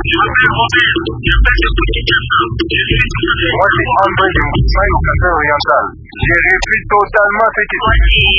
Moi, c'est André de Moussaï au Café Oriental. J'ai repris totalement ce qui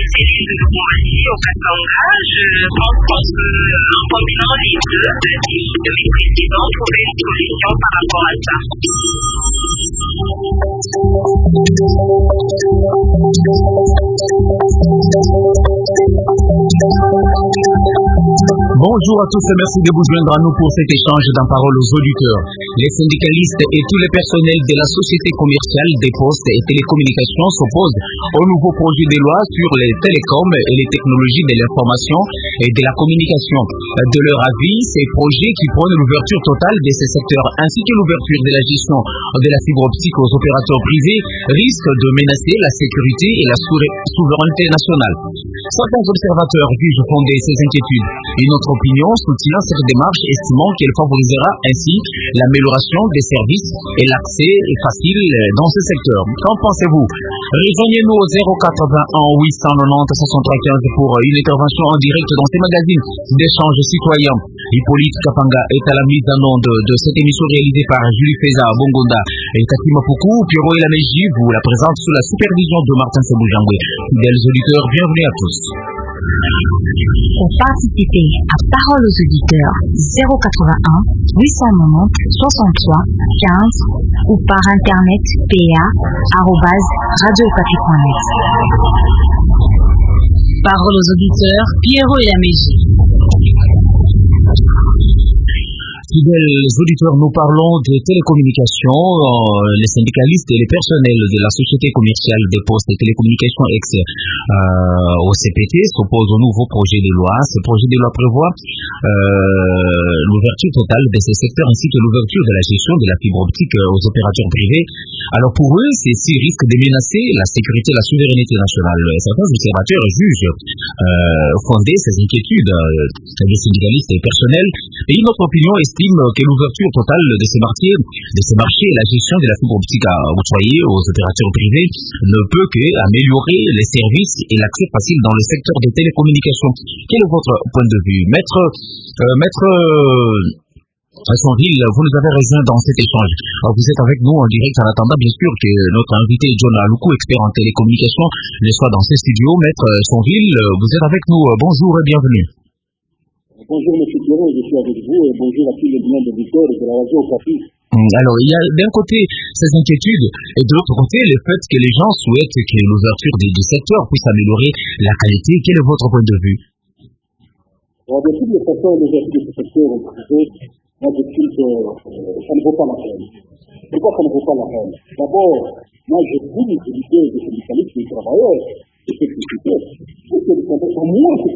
Bonjour à tous et merci de vous joindre à nous pour cet échange dans Parole aux auditeurs. Les syndicalistes et tous les personnels de la société commerciale des postes et télécommunications s'opposent au nouveau projet de loi sur les télécoms et les technologies de l'information et de la communication. De leur avis, ces projets qui prônent l'ouverture totale de ces secteurs ainsi que l'ouverture de la gestion de la fibre optique aux opérateurs privés risquent de menacer la sécurité et la souveraineté nationale. Certains observateurs jugent fonder ces inquiétudes. Une autre opinion soutient cette démarche, estimant qu'elle favorisera ainsi l'amélioration des services et l'accès facile dans ce secteur. Qu'en pensez-vous? Rejoignez-nous au 081 890 7315 pour une intervention en direct dans ces magazines d'échange citoyen. Hippolyte Kapanga est à la mise en onde de cette émission réalisée par Julie Feza Bongonda et Katima Poukou. Pierrot et la Mégie vous la présente sous la supervision de Martin Seboujangwe. Fidèles auditeurs, bienvenue à tous. Pour participer à Parole aux auditeurs, 081 890 63 15 ou par internet pa@radiocapi.net. Parole aux auditeurs, Pierrot et la Mégie. Fidèles auditeurs, nous parlons des télécommunications. Les syndicalistes et les personnels de la société commerciale des postes et télécommunications au CPT s'opposent au nouveau projet de loi. Ce projet de loi prévoit l'ouverture totale de ces secteurs ainsi que l'ouverture de la gestion de la fibre optique aux opérateurs privés. Alors pour eux, ceci risque de menacer la sécurité et la souveraineté nationale. Certains observateurs jugent fonder ces inquiétudes des syndicalistes et personnels. Et une autre opinion estime que l'ouverture totale de ces marchés et la gestion de la fibre optique aux opérateurs privés ne peut qu'améliorer les services et l'accès facile dans le secteur des télécommunications. Quel est votre point de vue? Maître Sonville, vous nous avez rejoint dans cet échange. Alors, vous êtes avec nous en direct en attendant bien sûr que notre invité John Aloukou, expert en télécommunications, ne soit dans ces studios. Maître Sonville, vous êtes avec nous. Bonjour et bienvenue. Bonjour M. Pierrot, je suis avec vous et bonjour à tous les biens de Victor et de la radio Capi. Alors, il y a d'un côté ces inquiétudes et de l'autre côté le fait que les gens souhaitent que l'ouverture du secteur puisse améliorer la qualité. Quel est votre point de vue? Alors, de toutes les façons, l'ouverture de ce secteur au privé, moi je trouve que ça ne vaut pas la peine. Pourquoi ça ne vaut pas la peine? D'abord, moi je trouve que l'idée des syndicalistes des travailleurs et des publicitaires, c'est que au moins ces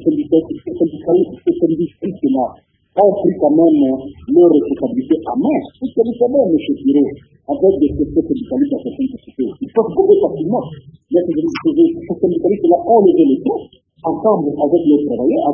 syndicalistes-là ont pris quand même leur responsabilité à main. Parce que vous savez, M. Pierrot, avec des syndicalistes dans certaines sociétés, ils peuvent trouver facilement. Mais ces syndicalistes-là ont levé les taux ensemble avec les travailleurs,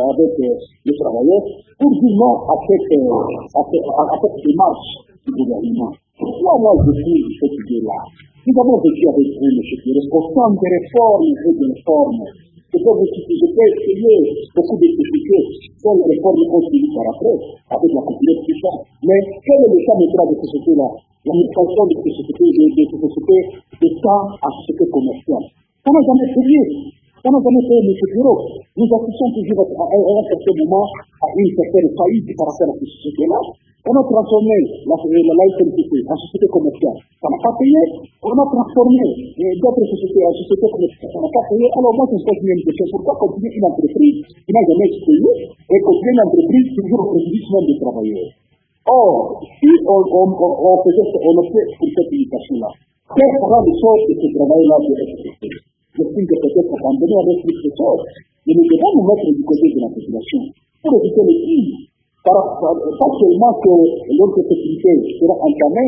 pour dire non à cette démarche du gouvernement. Pourquoi moi je trouve cette idée-là? Nous avons vécu avec vous, M. Pierrot, au sein des réformes et des réformes. Je peux essayer beaucoup de critiquer sur les réformes qu'on suit par après, avec la population tout ça. Mais quel est l'état métral de ces sociétés-là? L'administration de ces sociétés d'état à société commerciale. Ça n'a jamais payé. Ça n'a jamais payé, M. Pierrot. Nous assistons toujours à un certain moment à une certaine faillite par rapport à ces sociétés-là. On a transformé la SNCC en société commerciale. Ça n'a pas payé. On a transformé d'autres sociétés en société commerciale. Ça n'a pas payé. Alors moi, je me pose une question. Pourquoi continuer une entreprise qui n'a jamais payé et continuer une entreprise toujours au préjudice même des travailleurs? Or, si on optait pour cette limitation-là, quel sera le sort de ce travail-là de SNCC? J'estime que peut-être abandonner avec toutes ces choses. Mais nous devons nous mettre du côté de la population pour éviter les crimes. Pas seulement que notre sécurité sera entamée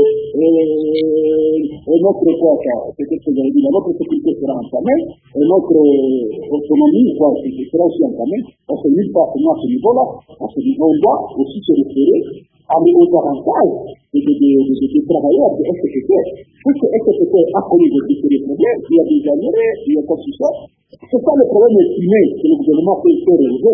et notre sécurité sera entamée et notre autonomie sera aussi entamée. Parce que nulle part à ce niveau-là, on doit aussi se référer aux avantages des travailleurs de SPT. Puisque SPT a connu des problèmes, il y a des années, il y a quoi que ce soit. C'est ça le problème estimé que le gouvernement peut relever.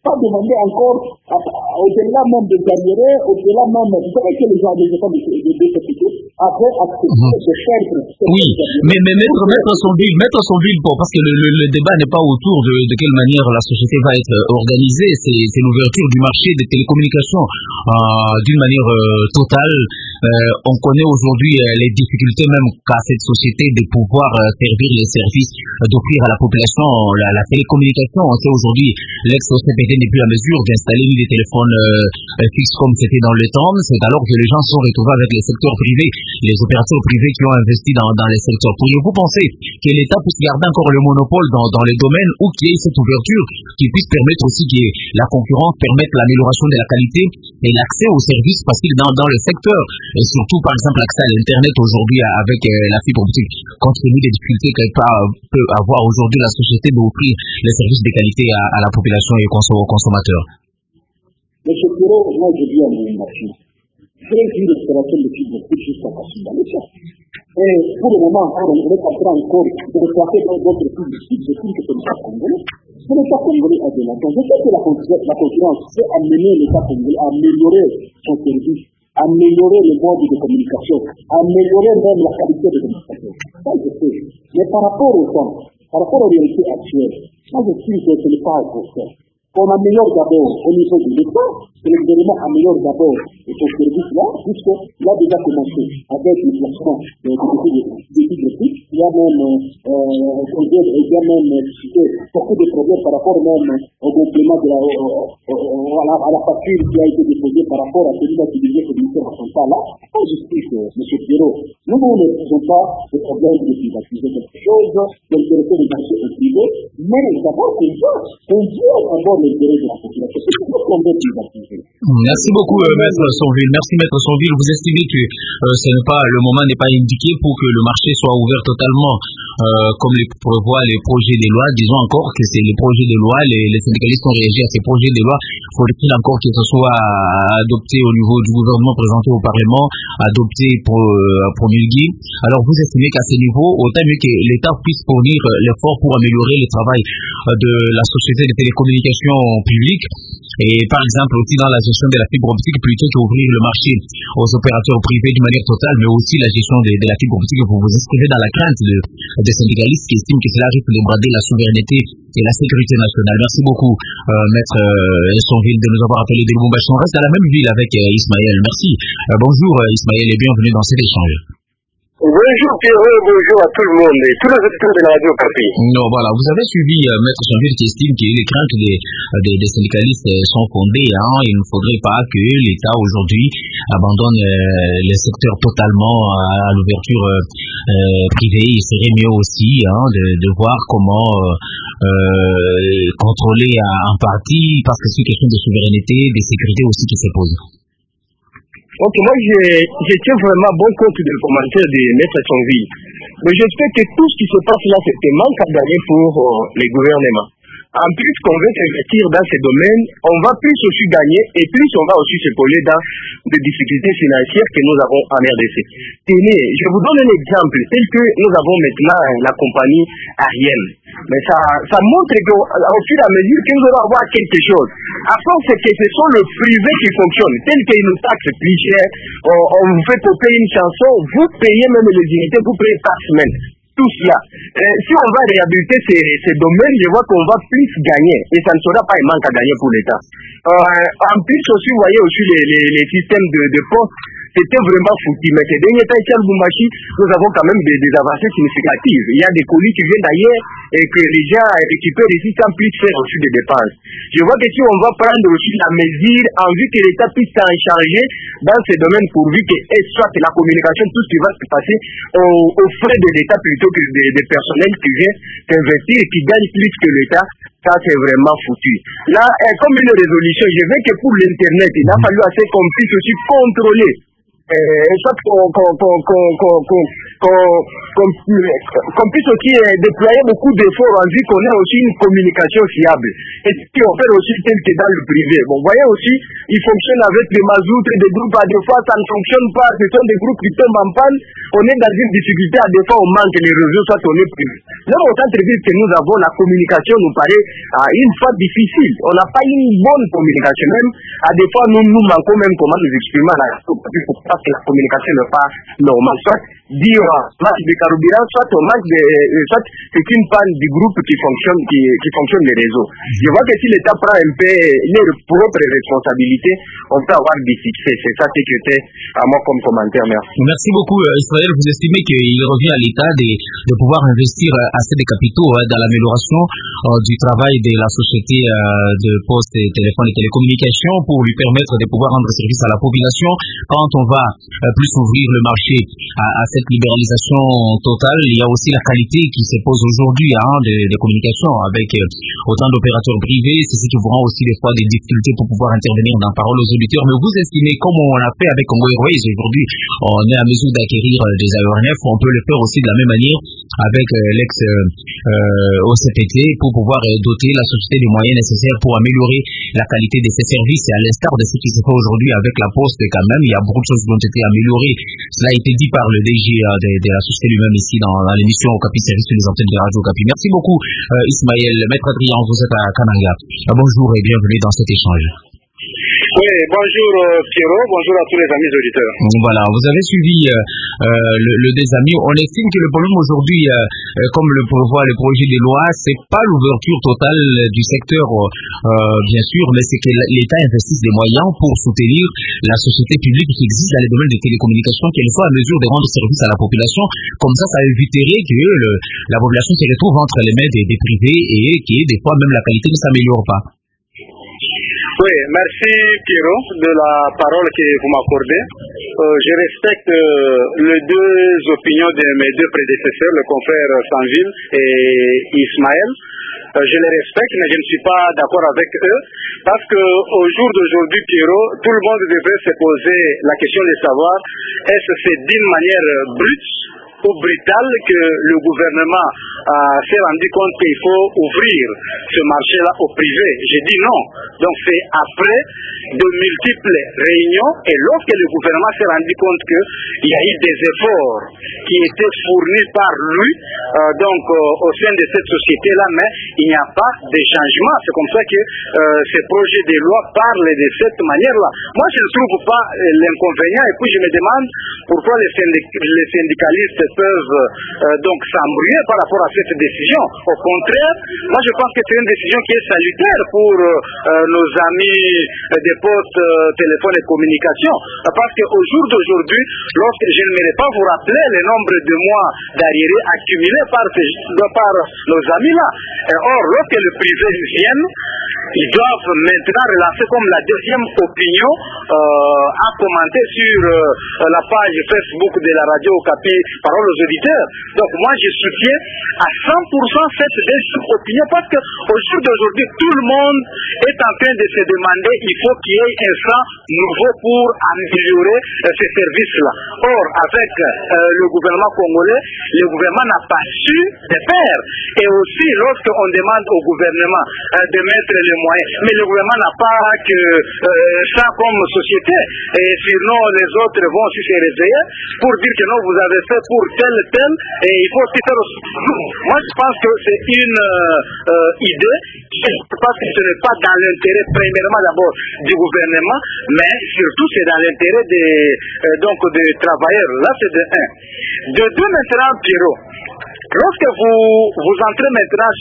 pas demander encore, au-delà même de Gagneray, au-delà même, vous savez que les gens des États de sécurité avaient accepté de faire. Oui, mais mettre son ville, parce que le débat n'est pas autour de quelle manière la société va être organisée, c'est l'ouverture du marché des télécommunications d'une manière totale. On connaît aujourd'hui les difficultés même qu'a cette société de pouvoir servir les services, d'offrir à la population la télécommunication. On sait aujourd'hui, l'ex-OCPT n'est plus à mesure d'installer des téléphones fixes comme c'était dans le temps. C'est alors que les gens sont retrouvés avec les secteurs privés, les opérateurs privés qui ont investi dans les secteurs. Pourriez-vous penser que l'État puisse garder encore le monopole dans les domaines où qu'il y ait cette ouverture, qui puisse permettre aussi que la concurrence permette l'amélioration de la qualité et l'accès aux services faciles dans le secteur, et surtout par exemple l'accès à l'internet aujourd'hui avec la fibre optique, compte tenu des difficultés qu'elle peut avoir aujourd'hui la société d'offrir les services de qualité à la population et aux consommateurs. Monsieur Pierrot, moi je viens de marché. J'ai vu l'installation de fibre optique jusqu'à Kassimba. Et pour le moment, on est en train encore de replacer d'autres fibre optique de fibre que l'État congolais. Mais l'État congolais a de l'argent. Je sais que la concurrence peut amener l'État congolais à améliorer son service, améliorer le mode de communication, améliorer même la qualité de communication. Ça, je sais. Mais par rapport au temps, par rapport aux réalités actuelles, moi, je suis que ce n'est pas un concert. On améliore d'abord au niveau de l'État, que le gouvernement améliore d'abord son service-là, puisque l'a déjà commencé avec le placement des fibres optiques. Il y a même cité beaucoup de problèmes par rapport même au complément de à la facture qui a été déposée par rapport à celui-là qui disait que le ministère ne sont pas là. Moi, j'explique, M. Pierrot, nous ne faisons pas de problème de privatiser quelque chose, d'intéresser les marchés au privé, mais d'abord qu'on voit d'abord l'intérêt de la population. C'est pour qu'on veut privatiser. Merci beaucoup, Maître Sonville. Merci, Maître Sonville. Vous estimez que le moment n'est pas indiqué pour que le marché soit ouvert totalement, comme le prévoient les projets de loi. Disons encore que c'est les projets de loi, les syndicalistes ont réagi à ces projets de loi. Faut-il encore que ce soit adopté au niveau du gouvernement, présenté au Parlement, adopté pour promulguer? Alors, vous estimez qu'à ce niveau, autant mieux que l'État puisse fournir l'effort pour améliorer le travail de la société de télécommunications publiques, et par exemple aussi dans la gestion de la fibre optique, plutôt qu'ouvrir le marché aux opérateurs privés d'une manière totale, mais aussi la gestion de la fibre optique. Vous vous inscrivez dans la crainte des syndicalistes qui estiment que cela risque de brader la souveraineté et la sécurité nationale. Merci beaucoup, Maître Sonville, de nous avoir appelé de Lubumbashi. On reste à la même ville avec Ismaël. Merci. Bonjour Ismaël et bienvenue dans cet échange. Bonjour Pierrot, bonjour à tout le monde et tous les auditeurs de la radio Capi. Non, voilà, vous avez suivi Maître Sonville qui estime que les craintes des syndicalistes sont fondées. Il ne faudrait pas que l'État aujourd'hui abandonne les secteurs totalement à l'ouverture privée. Il serait mieux aussi de voir comment contrôler en partie, parce que c'est une question de souveraineté, de sécurité aussi qui se pose. Ok, moi je tiens vraiment bon compte du commentaire de Maître Sonville. Mais j'espère que tout ce qui se passe là, c'est un manque à gagner pour les gouvernements. En plus qu'on veut investir dans ces domaines, on va plus aussi gagner et plus on va aussi se coller dans des difficultés financières que nous avons en RDC. Tenez, je vous donne un exemple tel que nous avons maintenant la compagnie aérienne. Mais ça montre qu'au fur et à mesure que nous allons avoir quelque chose, à force que ce sont le privé qui fonctionne, tel qu'il nous taxe plus cher, on vous fait pour payer une chanson, vous payez même les unités, vous payez par semaine. Tout cela. Si on va réhabiliter ces domaines, je vois qu'on va plus gagner et ça ne sera pas un manque à gagner pour l'État. En plus aussi, vous voyez aussi les systèmes de poste, c'était vraiment foutu. Mais ces derniers temps, ici à Lubumbashi, nous avons quand même des avancées significatives. Il y a des colis qui viennent d'ailleurs et que les gens récupèrent ici sans plus faire aussi des dépenses. Je vois que si on va prendre aussi la mesure en vue que l'État puisse s'en charger dans ces domaines pourvu que soit la communication, tout ce qui va se passer aux frais de l'État plutôt que des personnels qui viennent investir et qui gagnent plus que l'État, ça c'est vraiment foutu. Là, comme une résolution, je veux que pour l'Internet, il a fallu assez qu'on puisse aussi contrôler soit qu'on puisse aussi déployer beaucoup d'efforts en vue qu'on ait aussi une communication fiable. Et puis on fait aussi tel que dans le privé. Bon, vous voyez aussi, ils fonctionnent avec des mazout et des groupes, à des fois ça ne fonctionne pas, ce sont des groupes qui tombent en panne, on est dans une difficulté, à des fois on manque les réseaux, soit on est privé. Même au centre-ville que nous avons, la communication nous paraît une fois difficile. On n'a pas une bonne communication, même à des fois nous manquons même comment nous exprimer parce que la communication n'est pas normale. Soit dire manque de carburant, soit on manque de, soit c'est une panne du groupe qui fonctionne les réseaux. Je vois que si l'État prend un peu les propres responsabilités, on peut avoir des succès. C'est ça qui était à moi comme commentaire. Merci. Merci beaucoup, Israël. Vous estimez qu'il revient à l'État de pouvoir investir assez de capitaux dans l'amélioration du travail de la société de poste et téléphone et télécommunications pour lui permettre de pouvoir rendre service à la population. Quand on va plus ouvrir le marché à cette libéralisation totale, il y a aussi la qualité qui se pose aujourd'hui des communications avec autant d'opérateurs privés. C'est ce qui vous rend aussi des fois des difficultés pour pouvoir intervenir dans Parole aux auditeurs. Mais vous estimez, comme on l'a fait avec Congo Airways aujourd'hui, on est à mesure d'acquérir des aéronefs, on peut le faire aussi de la même manière avec l'ex-OCPT pour pouvoir doter la société des moyens nécessaires pour améliorer la qualité de ses services. Et à l'instar de ce qui se fait aujourd'hui avec la Poste, quand même, il y a beaucoup de choses qui ont été améliorées. Cela a été dit par le DG de la société lui-même ici dans l'émission Okapi Service sur les antennes de Radio Okapi. Merci beaucoup, Ismaël. Maître Adrien, vous êtes à Kananga. Bonjour et bienvenue dans cet échange. Oui, bonjour Pierrot, bonjour à tous les amis auditeurs. Voilà, vous avez suivi le des amis. On estime que le problème aujourd'hui, comme le prévoit le projet de loi, c'est pas l'ouverture totale du secteur, bien sûr, mais c'est que l'État investisse des moyens pour soutenir la société publique qui existe dans les domaines des télécommunications, qu'elle soit à mesure de rendre service à la population. Comme ça éviterait que la population se retrouve entre les mains des privés et que des fois même la qualité ne s'améliore pas. Oui, merci Pierrot de la parole que vous m'accordez. Je respecte les deux opinions de mes deux prédécesseurs, le confrère Sanville et Ismaël. Je les respecte, mais je ne suis pas d'accord avec eux, parce qu'au jour d'aujourd'hui, Pierrot, tout le monde devrait se poser la question de savoir est-ce que c'est d'une manière brute ou brutale que le gouvernement s'est rendu compte qu'il faut ouvrir ce marché-là au privé. J'ai dit non. Donc c'est après de multiples réunions et lorsque le gouvernement s'est rendu compte qu'il y a eu des efforts qui étaient fournis par lui au sein de cette société-là, mais il n'y a pas de changement. C'est comme ça que ce projet de loi parle de cette manière-là. Moi, je ne trouve pas l'inconvénient et puis je me demande pourquoi les syndicalistes peuvent donc s'embrouiller par rapport à cette décision. Au contraire, moi je pense que c'est une décision qui est salutaire pour nos amis des postes, téléphone et communication, parce qu'au jour d'aujourd'hui, lorsque je ne m'aurais pas vous rappeler le nombre de mois d'arriérés accumulés par nos amis là. Or, lorsque le privé vient, ils doivent maintenant relancer comme la deuxième opinion à commenter sur la page Facebook de la radio Okapi Parole aux auditeurs. Donc moi je soutiens à 100% cette deuxième opinion parce qu'au jour d'aujourd'hui tout le monde est en train de se demander il faut qu'il y ait un sang nouveau pour améliorer ces services-là. Or avec le gouvernement congolais, le gouvernement n'a pas su le faire. Et aussi lorsqu'on demande au gouvernement de mettre les moyens, mais le gouvernement n'a pas que ça comme société, et sinon les autres vont aussi se réveiller pour dire que non, vous avez fait pour tel, et il faut aussi faire aussi. Moi je pense que c'est une idée, je pense que ce n'est pas dans l'intérêt premièrement d'abord du gouvernement, mais surtout c'est dans l'intérêt des travailleurs. Là c'est de un. De deux maintenant, Pierrot. Lorsque vous entrez maintenant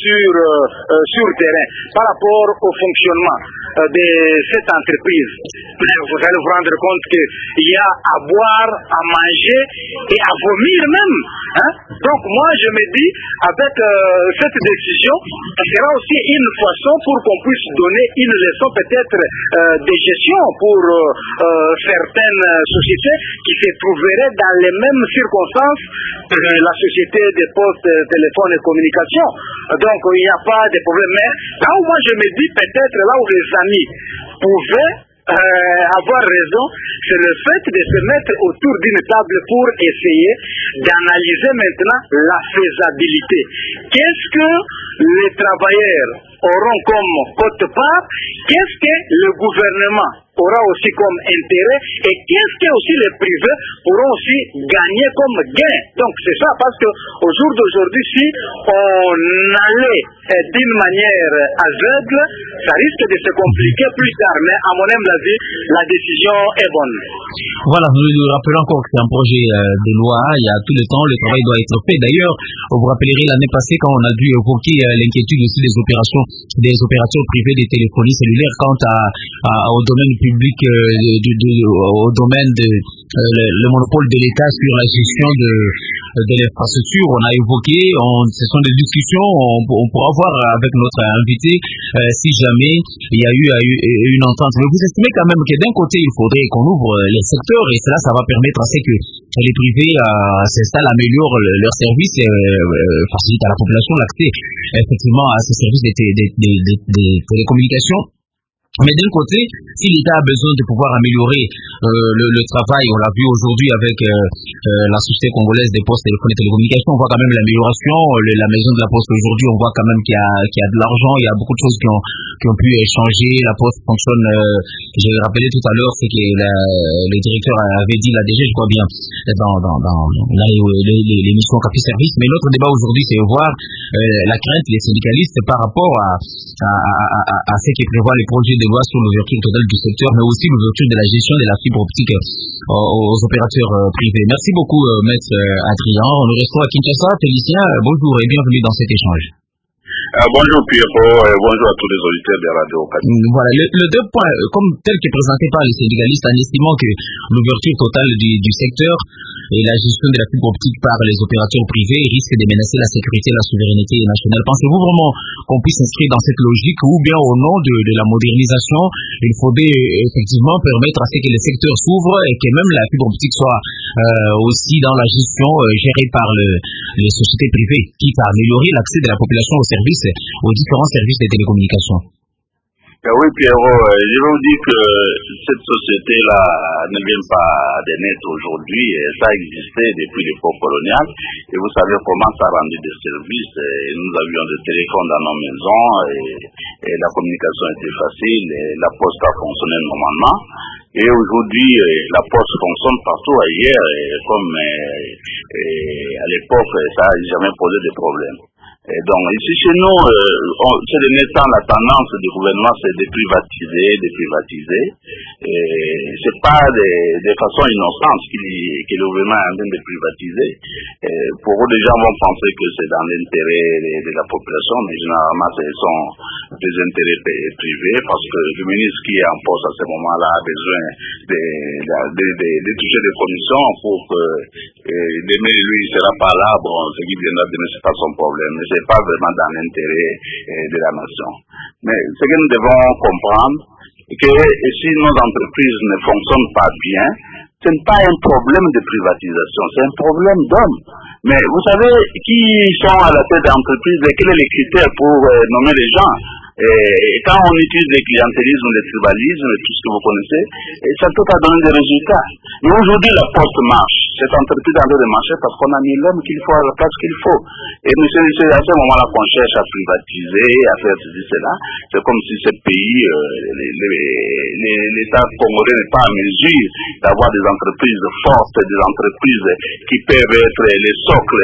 sur terrain par rapport au fonctionnement de cette entreprise, vous allez vous rendre compte qu'il y a à boire, à manger et à vomir même. Hein? Donc moi je me dis, avec cette décision, ce sera aussi une façon pour qu'on puisse donner une leçon peut-être de gestion pour certaines sociétés qui se trouveraient dans les mêmes circonstances que la société des postes, téléphone et communication. Donc il n'y a pas de problème. Mais là où moi je me dis peut-être là où les amis pouvaient avoir raison, c'est le fait de se mettre autour d'une table pour essayer d'analyser maintenant la faisabilité. Qu'est-ce que les travailleurs auront comme quote-part? Qu'est-ce que le gouvernement aura aussi comme intérêt? Et qu'est-ce que aussi les privés pourront aussi gagner comme gain? Donc c'est ça, parce que au jour d'aujourd'hui, si on allait d'une manière aveugle, ça risque de se compliquer plus tard. Mais à mon humble avis, la décision est bonne. Voilà, nous rappelons encore que c'est un projet de loi. Il y a tout le temps, le travail doit être fait. D'ailleurs, vous vous rappellerez l'année passée quand on a dû évoquer l'inquiétude aussi des opérateurs privés des téléphonie cellulaires quant au domaine public, au domaine le monopole de l'État sur la gestion de l'infrastructure. On a évoqué, ce sont des discussions, on pourra voir avec notre invité si jamais il y a eu une entente. Mais vous estimez quand même que d'un côté, il faudrait qu'on ouvre les secteurs et cela, ça va permettre à ce que les privés s'installent, améliorent leurs services, facilitent à la population l'accès effectivement à ces services des télécommunications. Mais d'un côté, si l'État a besoin de pouvoir améliorer le travail, on l'a vu aujourd'hui avec la Société congolaise des postes, téléphones et télécommunications, on voit quand même l'amélioration. La maison de la Poste aujourd'hui, on voit quand même qu'il y a de l'argent, il y a beaucoup de choses qui ont pu changer. La Poste fonctionne, je l'ai rappelé tout à l'heure, c'est que le directeur avait dit, la DG, je crois bien, dans l'émission Café Service. Mais notre débat aujourd'hui, c'est de voir la crainte des syndicalistes par rapport à ce qui prévoit les projets de loi sur l'ouverture totale du secteur, mais aussi l'ouverture de la gestion de la fibre optique aux opérateurs privés. Merci beaucoup, Maître Adrien. On nous reçoit à Kinshasa. Félicien, bonjour et bienvenue dans cet échange. Bonjour Pierrot, bonjour à tous les auditeurs de Radio Occasion. Voilà, le deux points, comme tel que présenté par les syndicalistes, en estimant que l'ouverture totale du secteur et la gestion de la fibre optique par les opérateurs privés risque de menacer la sécurité et la souveraineté nationale. Pensez-vous vraiment qu'on puisse s'inscrire dans cette logique ou bien au nom de la modernisation, il faudrait effectivement permettre à ce que les secteurs s'ouvrent et que même la fibre optique soit aussi dans la gestion gérée par les sociétés privées, quitte à améliorer l'accès de la population aux différents services de télécommunications? Oui, Pierrot, je vous dis que cette société-là ne vient pas de naître aujourd'hui. Ça existait depuis l'époque coloniale. Et vous savez comment ça rendait des services. Nous avions des téléphones dans nos maisons et la communication était facile. Et la poste a fonctionné normalement. Et aujourd'hui, la poste fonctionne partout ailleurs. Comme à l'époque, ça n'a jamais posé de problème. Et donc, ici chez nous, ces derniers temps, la tendance du gouvernement, c'est de privatiser. C'est pas de façon innocente que le gouvernement est en train de privatiser. Pour eux, les gens vont penser que c'est dans l'intérêt de la population, mais généralement, ce sont des intérêts privés, parce que le ministre qui est en poste à ce moment-là a besoin de toucher des commissions pour que demain, lui, il sera pas là, bon, ce qui viendra demain, c'est pas son problème. Mais c'est pas vraiment dans l'intérêt de la nation. Mais ce que nous devons comprendre, c'est que si nos entreprises ne fonctionnent pas bien, ce n'est pas un problème de privatisation, c'est un problème d'hommes. Mais vous savez qui sont à la tête d'entreprise et quels sont les critères pour nommer les gens? Et quand on utilise le clientélisme, le tribalisme, tout ce que vous connaissez, ça peut pas donner des résultats. Mais aujourd'hui, la poste marche. Cette entreprise est en train de marcher parce qu'on a mis l'homme qu'il faut à la place qu'il faut. Et c'est à ce moment-là qu'on cherche à privatiser, à faire ceci, cela. C'est comme si ce pays, l'État congolais n'est pas en mesure d'avoir des entreprises fortes, des entreprises qui peuvent être les socles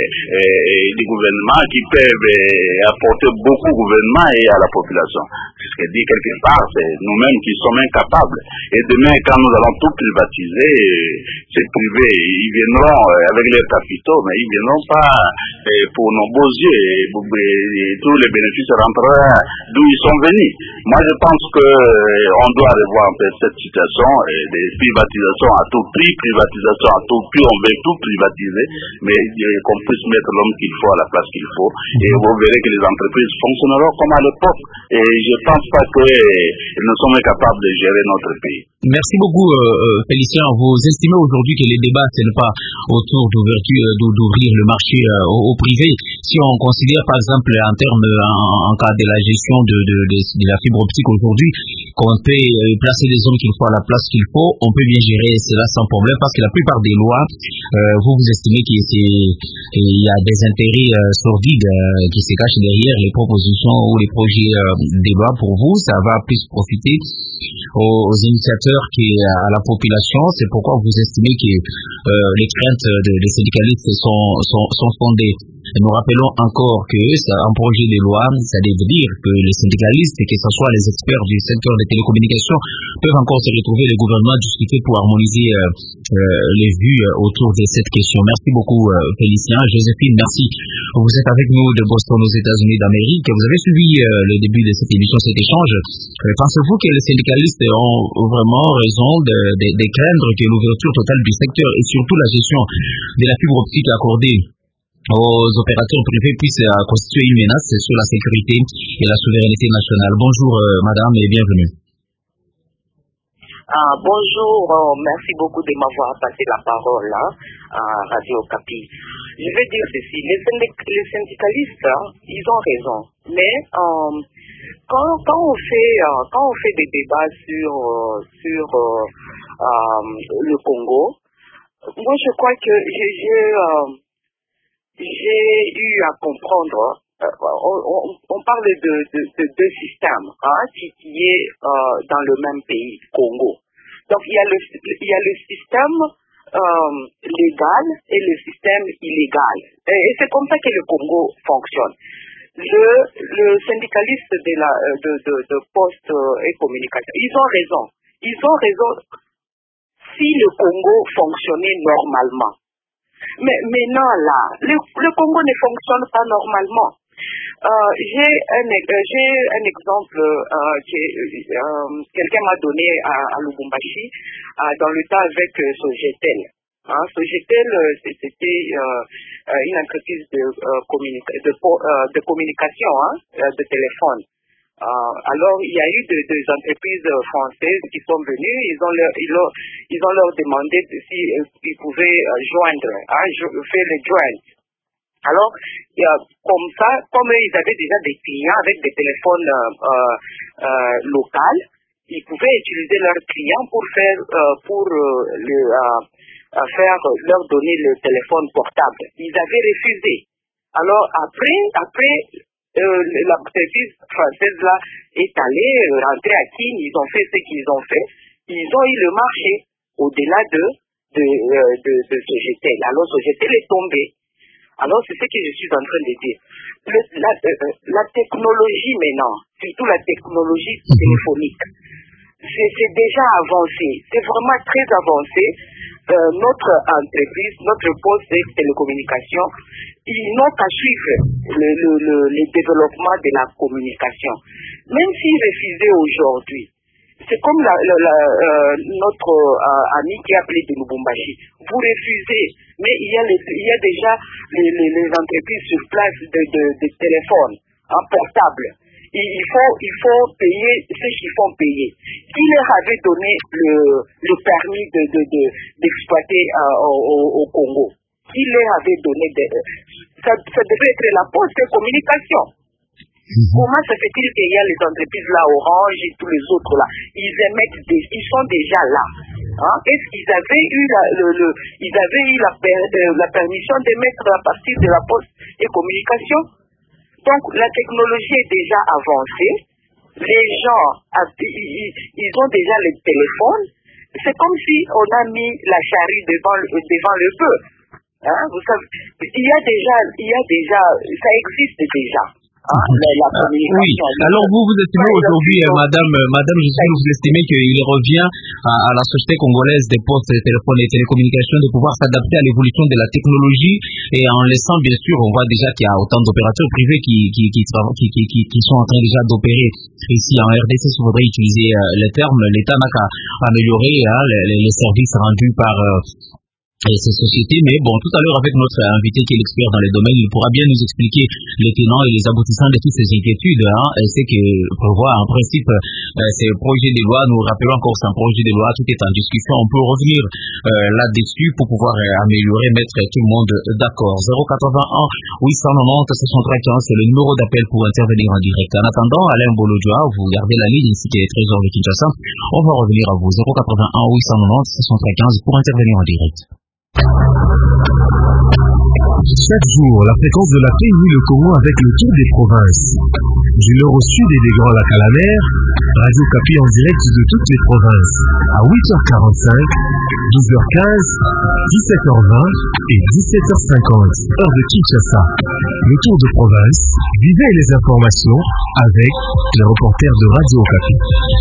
du gouvernement, qui peuvent apporter beaucoup au gouvernement et à la population. Ce que dit quelque part, c'est nous-mêmes qui sommes incapables. Et demain, quand nous allons tout privatiser, ces privés, ils viendront avec leurs capitaux, mais ils viendront pas pour nos beaux yeux. Et tous les bénéfices rentreront d'où ils sont venus. Moi, je pense que on doit revoir un peu cette situation, des privatisations à tout prix, privatisation à tout prix, on veut tout privatiser, mais qu'on puisse mettre l'homme qu'il faut à la place qu'il faut. Et vous verrez que les entreprises fonctionneront comme à l'époque. Et je ne pense pas que nous sommes capables de gérer notre pays. Merci beaucoup, Félicien. Vous estimez aujourd'hui que les débats, ce n'est pas autour d'ouvrir le marché au privé. Si on considère, par exemple, en cas de la gestion de la fibre optique aujourd'hui, compter, placer les hommes qu'il faut à la place qu'il faut, on peut bien gérer cela sans problème parce que la plupart des lois, vous estimez qu'il y a des intérêts sordides qui se cachent derrière les propositions ou les projets des lois. Pour vous, ça va plus profiter aux initiateurs qu'à la population. C'est pourquoi vous estimez que les craintes des syndicalistes sont fondées. Nous rappelons encore que un projet de loi, ça veut dire que les syndicalistes, que ce soit les experts du secteur des télécommunications, peuvent encore se retrouver, le gouvernement discuter pour harmoniser les vues autour de cette question. Merci beaucoup Félicien. Joséphine, merci. Vous êtes avec nous de Boston aux États-Unis d'Amérique. Vous avez suivi le début de cette émission, cet échange. Pensez-vous que les syndicalistes ont vraiment raison de craindre que l'ouverture totale du secteur et surtout la gestion de la fibre optique accordée aux opérateurs privés puisse constituer une menace sur la sécurité et la souveraineté nationale? Bonjour madame et bienvenue. Bonjour, merci beaucoup de m'avoir passé la parole à Radio Okapi. Je vais dire ceci, les syndicalistes, ils ont raison, mais quand on fait des débats sur le Congo, moi je crois que j'ai eu à comprendre, on parle de deux systèmes qui est dans le même pays, Congo. Donc il y a le système légal et le système illégal. Et c'est comme ça que le Congo fonctionne. Le syndicaliste de poste et communication, ils ont raison. Si le Congo fonctionnait normalement. Mais maintenant là, le Congo ne fonctionne pas normalement. J'ai un exemple que quelqu'un m'a donné à Lubumbashi dans le temps avec Sogetel. Sogetel, c'était une entreprise de communication, de téléphone. Alors il y a eu des entreprises françaises qui sont venues, ils ont leur demandé s'ils pouvaient joindre, faire le joint. Alors comme ça, comme ils avaient déjà des clients avec des téléphones locaux, ils pouvaient utiliser leurs clients pour leur donner le téléphone portable. Ils avaient refusé. Alors après l'entreprise française là est allée rentrer à Kin, ils ont fait ce qu'ils ont fait, ils ont eu le marché au-delà de Sogetel. Alors Sogetel est tombé. Alors c'est ce que je suis en train de dire. La technologie maintenant, surtout la technologie téléphonique, c'est déjà avancé, c'est vraiment très avancé. Notre entreprise, notre poste de télécommunication, ils n'ont qu'à suivre le développement de la communication. Même s'ils refusaient aujourd'hui, c'est comme notre ami qui a appelé de Lubumbashi. Vous refusez, mais il y a déjà les entreprises sur place de téléphones portables. Il faut payer ce qu'ils font payer. Qui leur avait donné le permis d'exploiter au Congo? Qui leur avait donné ça devait être la poste de communication. Comment se fait-il qu'il y a les entreprises là, Orange et tous les autres là, ils sont déjà là. Est-ce qu'ils avaient eu la permission de mettre à partir de la poste et communication? Donc la technologie est déjà avancée. Les gens, ils ont déjà les téléphones. C'est comme si on a mis la charrue devant le bœuf. Vous savez, il y a déjà, ça existe déjà. Oui. Alors vous estimez aujourd'hui, Madame Joséphine, vous estimez qu'il revient à la société congolaise des postes, des téléphones et télécommunications de pouvoir s'adapter à l'évolution de la technologie et en laissant, bien sûr, on voit déjà qu'il y a autant d'opérateurs privés qui sont en train déjà d'opérer ici en RDC. Si vous voudrez utiliser le terme, l'État n'a qu'à améliorer les services rendus par ces sociétés. Mais bon, tout à l'heure avec notre invité qui est l'expert dans les domaines, il pourra bien nous expliquer les tenants et les aboutissants de toutes ces inquiétudes. C'est que prévoit en principe ces projets de loi. Nous rappelons encore c'est un projet de loi, tout est en discussion. On peut revenir là-dessus pour pouvoir améliorer, mettre tout le monde d'accord. 081 890 631, c'est le numéro d'appel pour intervenir en direct. En attendant, Alain Bolodjoa, vous gardez la ligne ici qui est trésor de Kinshasa. On va revenir à vous. 081 890 615 pour intervenir en direct. Chaque jour, la fréquence de la paix unit le Congo avec le tour des provinces. Du nord au sud et des Grands Lacs à la mer, Radio Kapi en direct de toutes les provinces. À 8h45, 12h15, 17h20 et 17h50, heure de Kinshasa. Le tour de province, vivez les informations avec les reporters de Radio Kapi.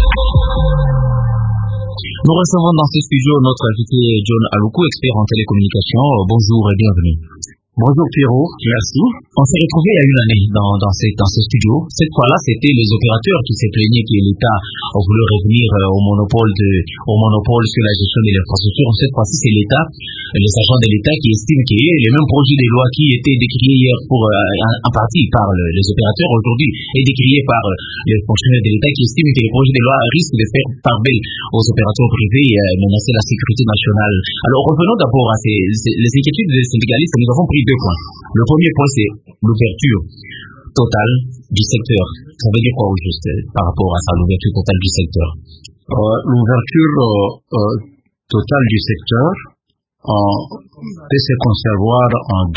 Nous recevons dans ce studio notre invité John Aluku, expert en télécommunication. Bonjour et bienvenue. Bonjour Pierrot, merci. On s'est retrouvé il y a une année dans ce studio. Cette fois-là, c'était les opérateurs qui s'est plaigné que l'État voulait revenir au monopole sur la gestion de l'infrastructure. Cette fois-ci, c'est l'État, les agents de l'État qui estiment qu'il y a les mêmes projets de loi qui étaient décriés hier en partie par les opérateurs aujourd'hui et décriés par les fonctionnaires de l'État qui estiment que les projets de loi risquent de faire part belle aux opérateurs privés et menacer la sécurité nationale. Alors revenons d'abord à les inquiétudes des syndicalistes. Nous avons pris 2 points. Le premier point, c'est l'ouverture totale du secteur. Ça veut dire quoi au juste par rapport à ça, l'ouverture totale du secteur? L'ouverture totale du secteur peut se concevoir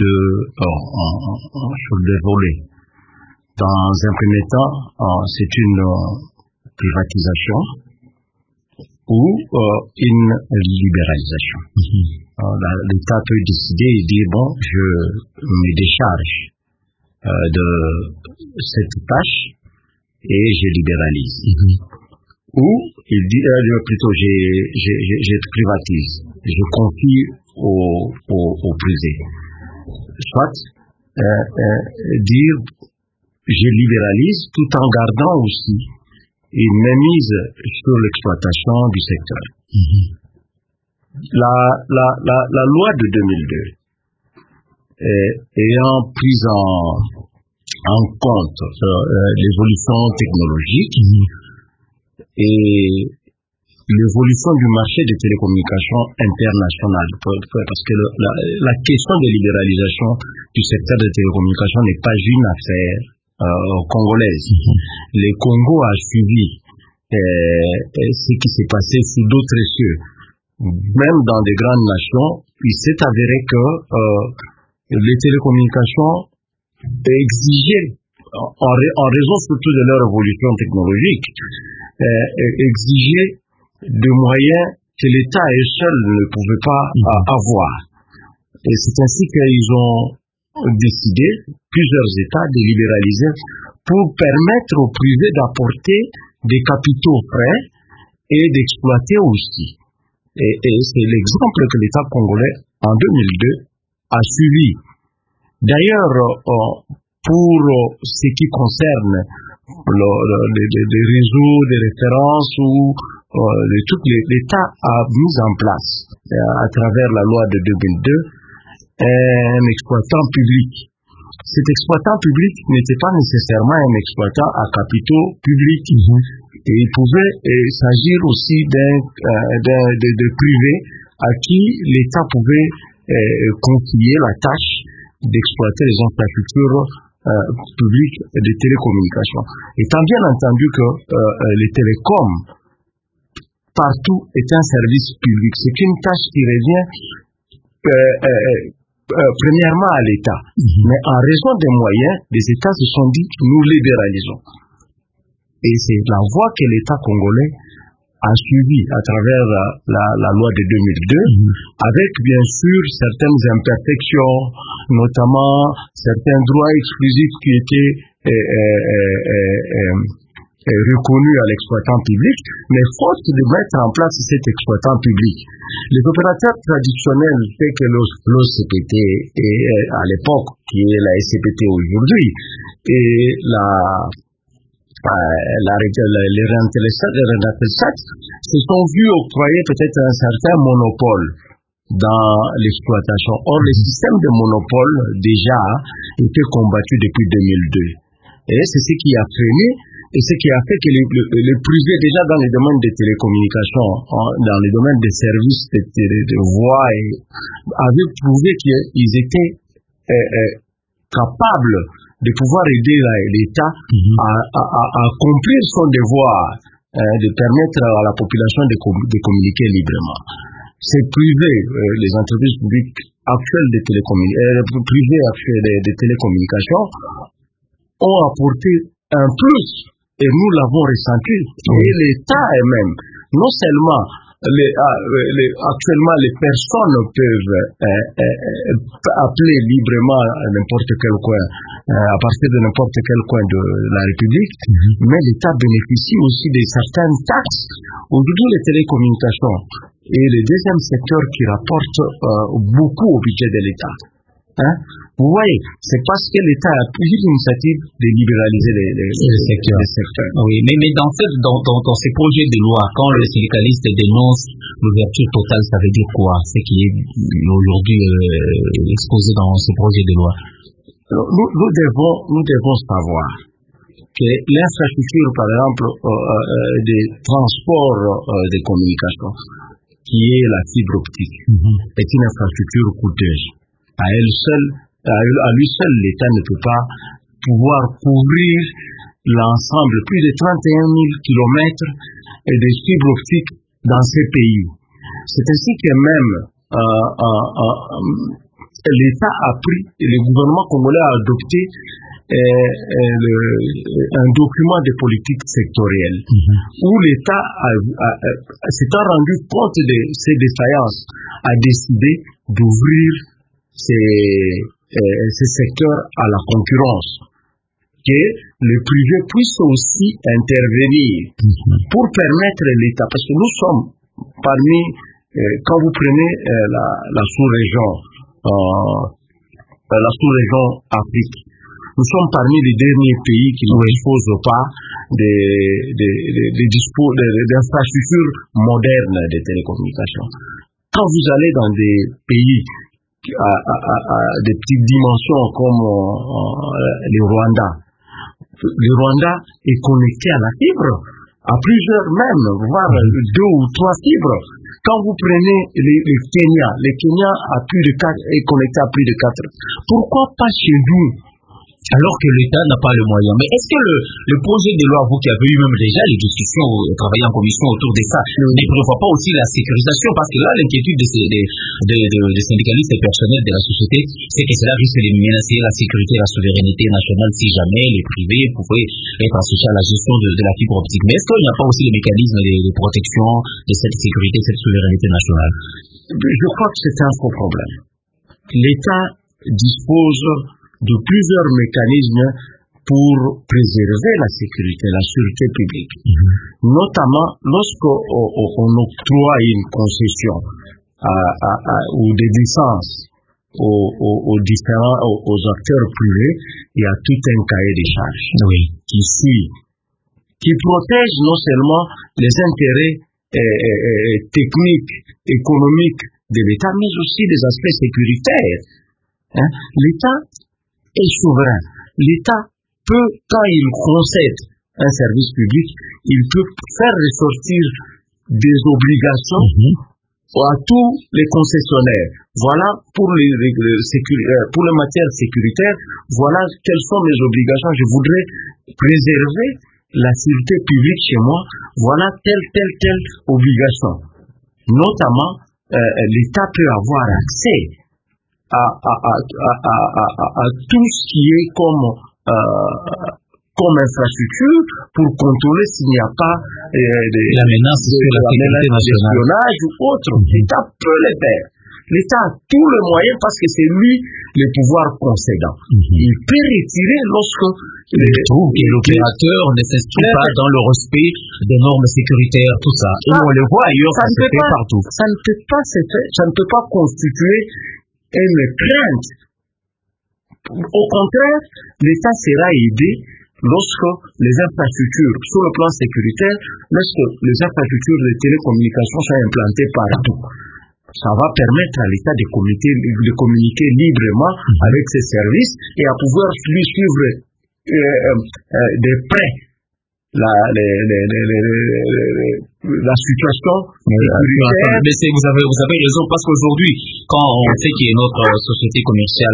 sur deux volets. Dans un premier temps, c'est une privatisation ou une libéralisation. L'État peut décider et dire bon, je me décharge de cette tâche et je libéralise. Ou il dit plutôt je privatise, je confie au privé. Soit dire je libéralise tout en gardant aussi une mainmise sur l'exploitation du secteur. La loi de 2002 ayant pris en compte l'évolution technologique et l'évolution du marché des télécommunications internationales, parce que la question de libéralisation du secteur des télécommunications n'est pas une affaire congolaise. Le Congo a suivi ce qui s'est passé sous d'autres cieux. Même dans des grandes nations, il s'est avéré que les télécommunications exigeaient, en raison surtout de leur évolution technologique, exigeaient des moyens que l'État seul ne pouvait pas avoir. Et c'est ainsi qu'ils ont décidé, plusieurs États, de libéraliser pour permettre aux privés d'apporter des capitaux frais et d'exploiter aussi. Et c'est l'exemple que l'État congolais, en 2002, a suivi. D'ailleurs, pour ce qui concerne les réseaux de référence ou tout l'État a mis en place, à travers la loi de 2002, un exploitant public. Cet exploitant public n'était pas nécessairement un exploitant à capitaux publics. Et il pouvait s'agir aussi de privés à qui l'État pouvait confier la tâche d'exploiter les infrastructures publiques de télécommunications. Étant bien entendu que les télécoms partout est un service public, c'est une tâche qui revient premièrement à l'État. Mais en raison des moyens, les États se sont dit nous libéralisons. Et c'est la voie que l'État congolais a suivie à travers la loi de 2002, avec bien sûr certaines imperfections, notamment certains droits exclusifs qui étaient reconnus à l'exploitant public, mais faute de mettre en place cet exploitant public. Les opérateurs traditionnels, tels que l'OCPT et à l'époque, qui est la SCPT aujourd'hui, et les Renatelsat se sont vus octroyer peut-être un certain monopole dans l'exploitation. Or, le système de monopole, déjà, était combattu depuis 2002. Et c'est ce qui a freiné, et ce qui a fait que les privés, déjà dans les domaines des télécommunications, dans les domaines des services de voix, avaient prouvé qu'ils étaient capables de pouvoir aider l'État à accomplir son devoir, de permettre à la population de communiquer librement. C'est privé, les entreprises publiques actuelles de télécommunications ont apporté un plus, et nous l'avons ressenti. Et l'État même, non seulement actuellement les personnes peuvent appeler librement à n'importe quel coin, à partir de n'importe quel coin de la République, mais l'État bénéficie aussi de certaines taxes. Aujourd'hui, les télécommunications est le deuxième secteur qui rapporte beaucoup au budget de l'État. Vous voyez, c'est parce que l'État a pris l'initiative de libéraliser les secteurs. Oui, mais dans ces projets de loi, quand les syndicalistes dénoncent l'ouverture totale, ça veut dire quoi? C'est qui est aujourd'hui exposé dans ces projets de loi. Nous devons savoir que l'infrastructure, par exemple, des transports des communications, qui est la fibre optique, est une infrastructure coûteuse. À lui seul, l'État ne peut pas pouvoir couvrir l'ensemble, plus de 31 000 kilomètres de fibre optique dans ces pays. C'est ainsi que même l'État a pris, et le gouvernement congolais a adopté un document de politique sectorielle où l'État s'étant rendu compte de ces défaillances, a décidé d'ouvrir ces secteurs à la concurrence, que le privé puisse aussi intervenir pour permettre l'État, parce que nous sommes parmi, quand vous prenez la sous-région Afrique, nous sommes parmi les derniers pays qui ne disposent pas d'infrastructures modernes de télécommunications. Quand vous allez dans des pays à des petites dimensions comme le Rwanda est connecté à la fibre, à plusieurs même, voire 2 ou 3 fibres. Quand vous prenez le Kenya est connecté à plus de 4. Pourquoi pas chez nous? Alors que l'État n'a pas le moyen. Mais est-ce que le projet de loi, vous qui avez eu même déjà les discussions, travaillé en commission autour de ça, ne prévoit pas aussi la sécurisation? Parce que là, l'inquiétude des syndicalistes et personnels de la société, c'est que cela risque de menacer la sécurité et la souveraineté nationale si jamais les privés pouvaient être associés à la gestion de la fibre optique. Mais est-ce qu'il n'y a pas aussi le mécanisme de protection de cette sécurité, de cette souveraineté nationale? Je crois que c'est un faux problème. L'État dispose de plusieurs mécanismes pour préserver la sécurité, la sûreté publique. Notamment lorsqu'on octroie une concession ou des licences aux acteurs privés, il y a tout un cahier des charges qui protège non seulement les intérêts techniques, économiques de l'État, mais aussi des aspects sécuritaires. L'État est souverain. L'État peut, quand il concède un service public, il peut faire ressortir des obligations à tous les concessionnaires. Voilà pour les matières sécuritaires, voilà quelles sont mes obligations. Je voudrais préserver la sécurité publique chez moi. Voilà telle obligation. Notamment, l'État peut avoir accès à tout ce qui est comme infrastructure pour contrôler s'il n'y a pas la menace sur la sécurité nationale, espionnage ou autre. L'État peut le faire. L'État a tous les moyens parce que c'est lui le pouvoir concédant. Il peut retirer lorsque l'opérateur ne s'inscrit pas dans le respect des normes sécuritaires, tout ça. Et on le voit ailleurs, ça se fait partout. Ça ne peut pas constituer une crainte. Au contraire, l'État sera aidé lorsque les infrastructures, sur le plan sécuritaire, lorsque les infrastructures de télécommunications sont implantées partout. ça va permettre à l'État de communiquer librement avec ses services et à pouvoir suivre de près la situation sécuritaire. Mais vous avez raison, parce qu'aujourd'hui, quand on sait qu'il y a notre société commerciale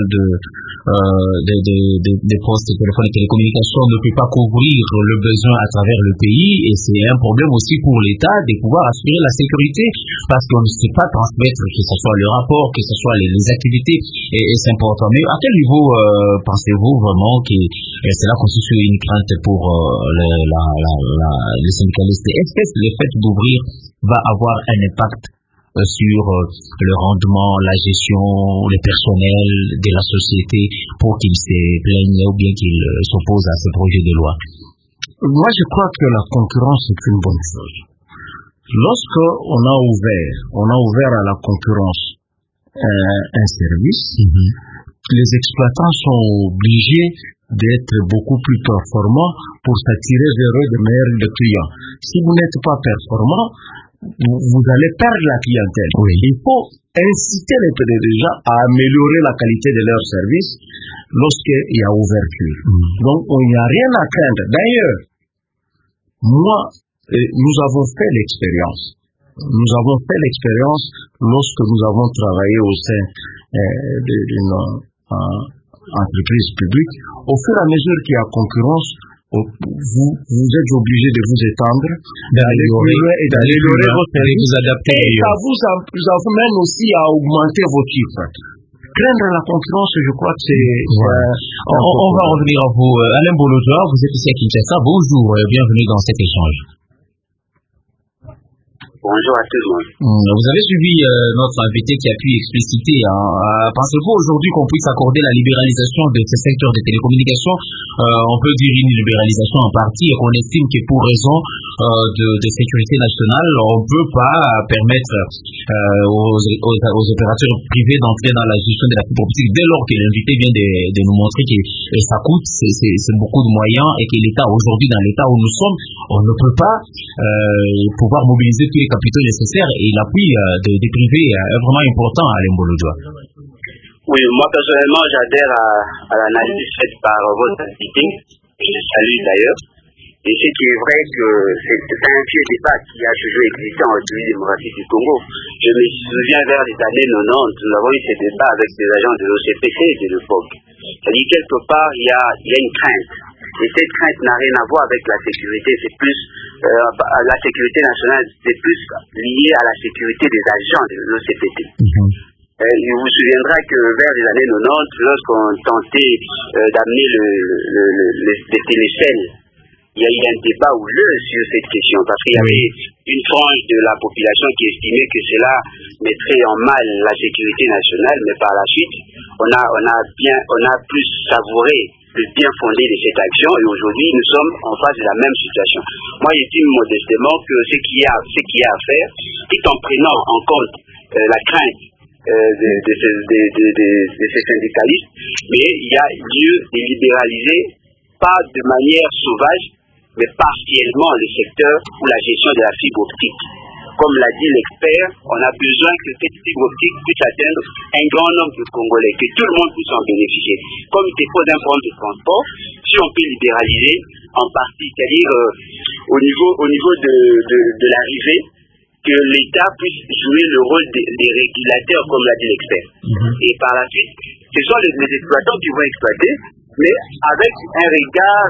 des postes téléphoniques et télécommunications ne peut pas couvrir le besoin à travers le pays, et c'est un problème aussi pour l'État de pouvoir assurer la sécurité, parce qu'on ne sait pas transmettre, que ce soit le rapport, que ce soit les activités, et c'est important. Mais à quel niveau pensez-vous vraiment que cela constitue une crainte pour les syndicalistes? Est-ce que le fait d'ouvrir va avoir un impact sur le rendement, la gestion, le personnel de la société pour qu'ils se plaignent ou bien qu'ils s'opposent à ce projet de loi? Moi, je crois que la concurrence est une bonne chose. Lorsque on a ouvert à la concurrence un service, les exploitants sont obligés d'être beaucoup plus performants pour s'attirer vers eux de meilleurs clients. Si vous n'êtes pas performant, vous allez perdre la clientèle. Oui. Il faut inciter les gens à améliorer la qualité de leur service lorsqu'il y a ouverture. Donc, il n'y a rien à craindre. D'ailleurs, nous avons fait l'expérience. Nous avons fait l'expérience lorsque nous avons travaillé au sein d'une entreprise publique. Au fur et à mesure qu'il y a concurrence, vous êtes obligé de vous étendre, d'aller plus loin et d'améliorer vos services, et ça vous mène aussi à augmenter vos chiffres. Craindre la concurrence, je crois que c'est... On va revenir à vous. Alain Bolodjoa, vous êtes ici à Kinshasa. Bonjour, bienvenue dans cet échange. Bonjour à tout le monde. Vous avez suivi notre invité qui a pu expliciter. Pensez-vous aujourd'hui qu'on puisse accorder la libéralisation de ce secteur des télécommunications? On peut dire une libéralisation en partie, et qu'on estime que pour raison de sécurité nationale, on ne peut pas permettre aux opérateurs privés d'entrer dans la gestion de la fibre optique dès lors que l'invité vient de nous montrer que ça coûte, c'est beaucoup de moyens, et que l'État, aujourd'hui, dans l'État où nous sommes, on ne peut pas pouvoir mobiliser tous les capitaux nécessaires, et l'appui des privés est vraiment important à Lembolodjoa. Oui, moi personnellement j'adhère à l'analyse faite par votre invité, je salue d'ailleurs, et ce qui est vrai que c'est un vieux débat qui a toujours existé en République démocratique du Congo. Je me souviens vers les années 90, nous avons eu ces débats avec des agents de l'OCPC de l'époque. C'est-à-dire quelque part il y a une crainte. Et cette crainte n'a rien à voir avec la sécurité, c'est plus la sécurité nationale, c'est plus lié à la sécurité des agents de l'OCPT. Il vous souviendra que vers les années 90, lorsqu'on tentait d'amener les téléchaînes, il y a eu un débat houleux sur cette question, parce qu'il y avait une frange de la population qui estimait que cela mettrait en mal la sécurité nationale, mais par la suite, on a plus savouré le bien fondé de cette action, et aujourd'hui nous sommes en face de la même situation. Moi j'estime modestement que ce qu'il y a à faire, tout en prenant en compte la crainte de ces syndicalistes, mais il y a lieu de libéraliser, pas de manière sauvage, mais partiellement le secteur ou la gestion de la fibre optique. Comme l'a dit l'expert, on a besoin que cette fibre optique puisse atteindre un grand nombre de Congolais, que tout le monde puisse en bénéficier. Comme il dépôt d'un point de transport, si on peut libéraliser en partie, c'est-à-dire au niveau de l'arrivée, que l'État puisse jouer le rôle des régulateurs, comme l'a dit l'expert. Et par la suite, ce sont les exploitants qui vont exploiter, mais avec un regard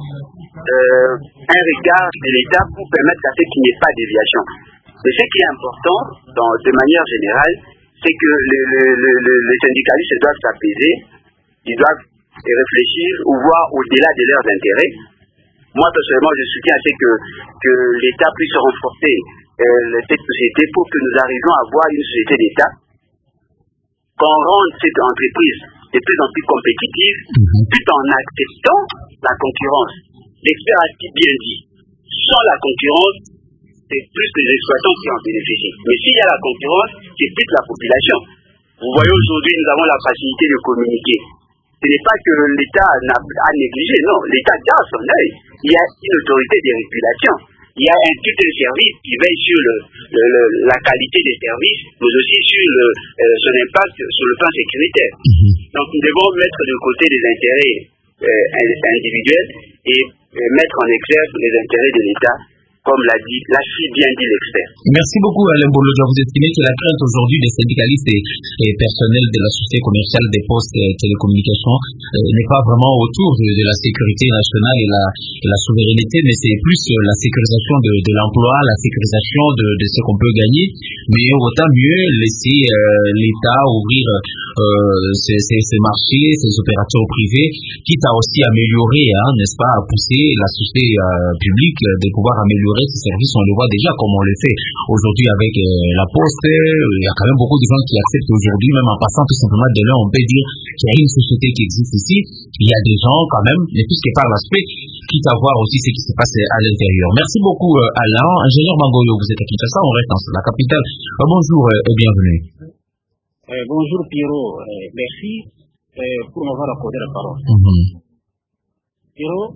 de l'État pour permettre à ce qu'il n'y ait pas de déviation. Mais ce qui est important, de manière générale, c'est que les syndicalistes doivent s'apaiser, ils doivent réfléchir ou voir au-delà de leurs intérêts. Moi, personnellement, je soutiens à ce que l'État puisse renforcer cette société pour que nous arrivions à avoir une société d'État, qu'on rende cette entreprise de plus en plus compétitive, tout en acceptant la concurrence. L'expert a bien dit, sans la concurrence, c'est plus les exploitants qui en bénéficient. Mais s'il y a la concurrence, c'est toute la population. Vous voyez, aujourd'hui, nous avons la facilité de communiquer. Ce n'est pas que l'État a négligé, non. L'État garde son œil. Il y a une autorité de régulation. Il il y a tout un service qui veille sur la qualité des services, mais aussi sur son impact sur le plan sécuritaire. Donc nous devons mettre de côté les intérêts individuels et mettre en exergue les intérêts de l'État, comme l'a si bien dit l'expert. Merci beaucoup Alain Bolodja. Vous estimez que la crainte aujourd'hui des syndicalistes et personnels de la société commerciale des postes et télécommunications n'est pas vraiment autour de la sécurité nationale et la souveraineté, mais c'est plus la sécurisation de l'emploi, la sécurisation de ce qu'on peut gagner, mais autant mieux laisser l'État ouvrir ses marchés, ses opérateurs privés, quitte à aussi améliorer, n'est-ce pas, à pousser la société publique de pouvoir améliorer ces services. On le voit déjà comme on le fait aujourd'hui avec la Poste. Il y a quand même beaucoup de gens qui acceptent aujourd'hui, même en passant tout simplement de là, on peut dire qu'il y a une société qui existe ici. Il y a des gens quand même, mais plus que par l'aspect, quitte à voir aussi ce qui se passe à l'intérieur. Merci beaucoup Alain. Ingénieur Mangoyo, vous êtes à Kinshasa, on reste dans la capitale. Bonjour et bienvenue. Bonjour Pierrot, merci pour m'avoir accordé la parole. Pierrot,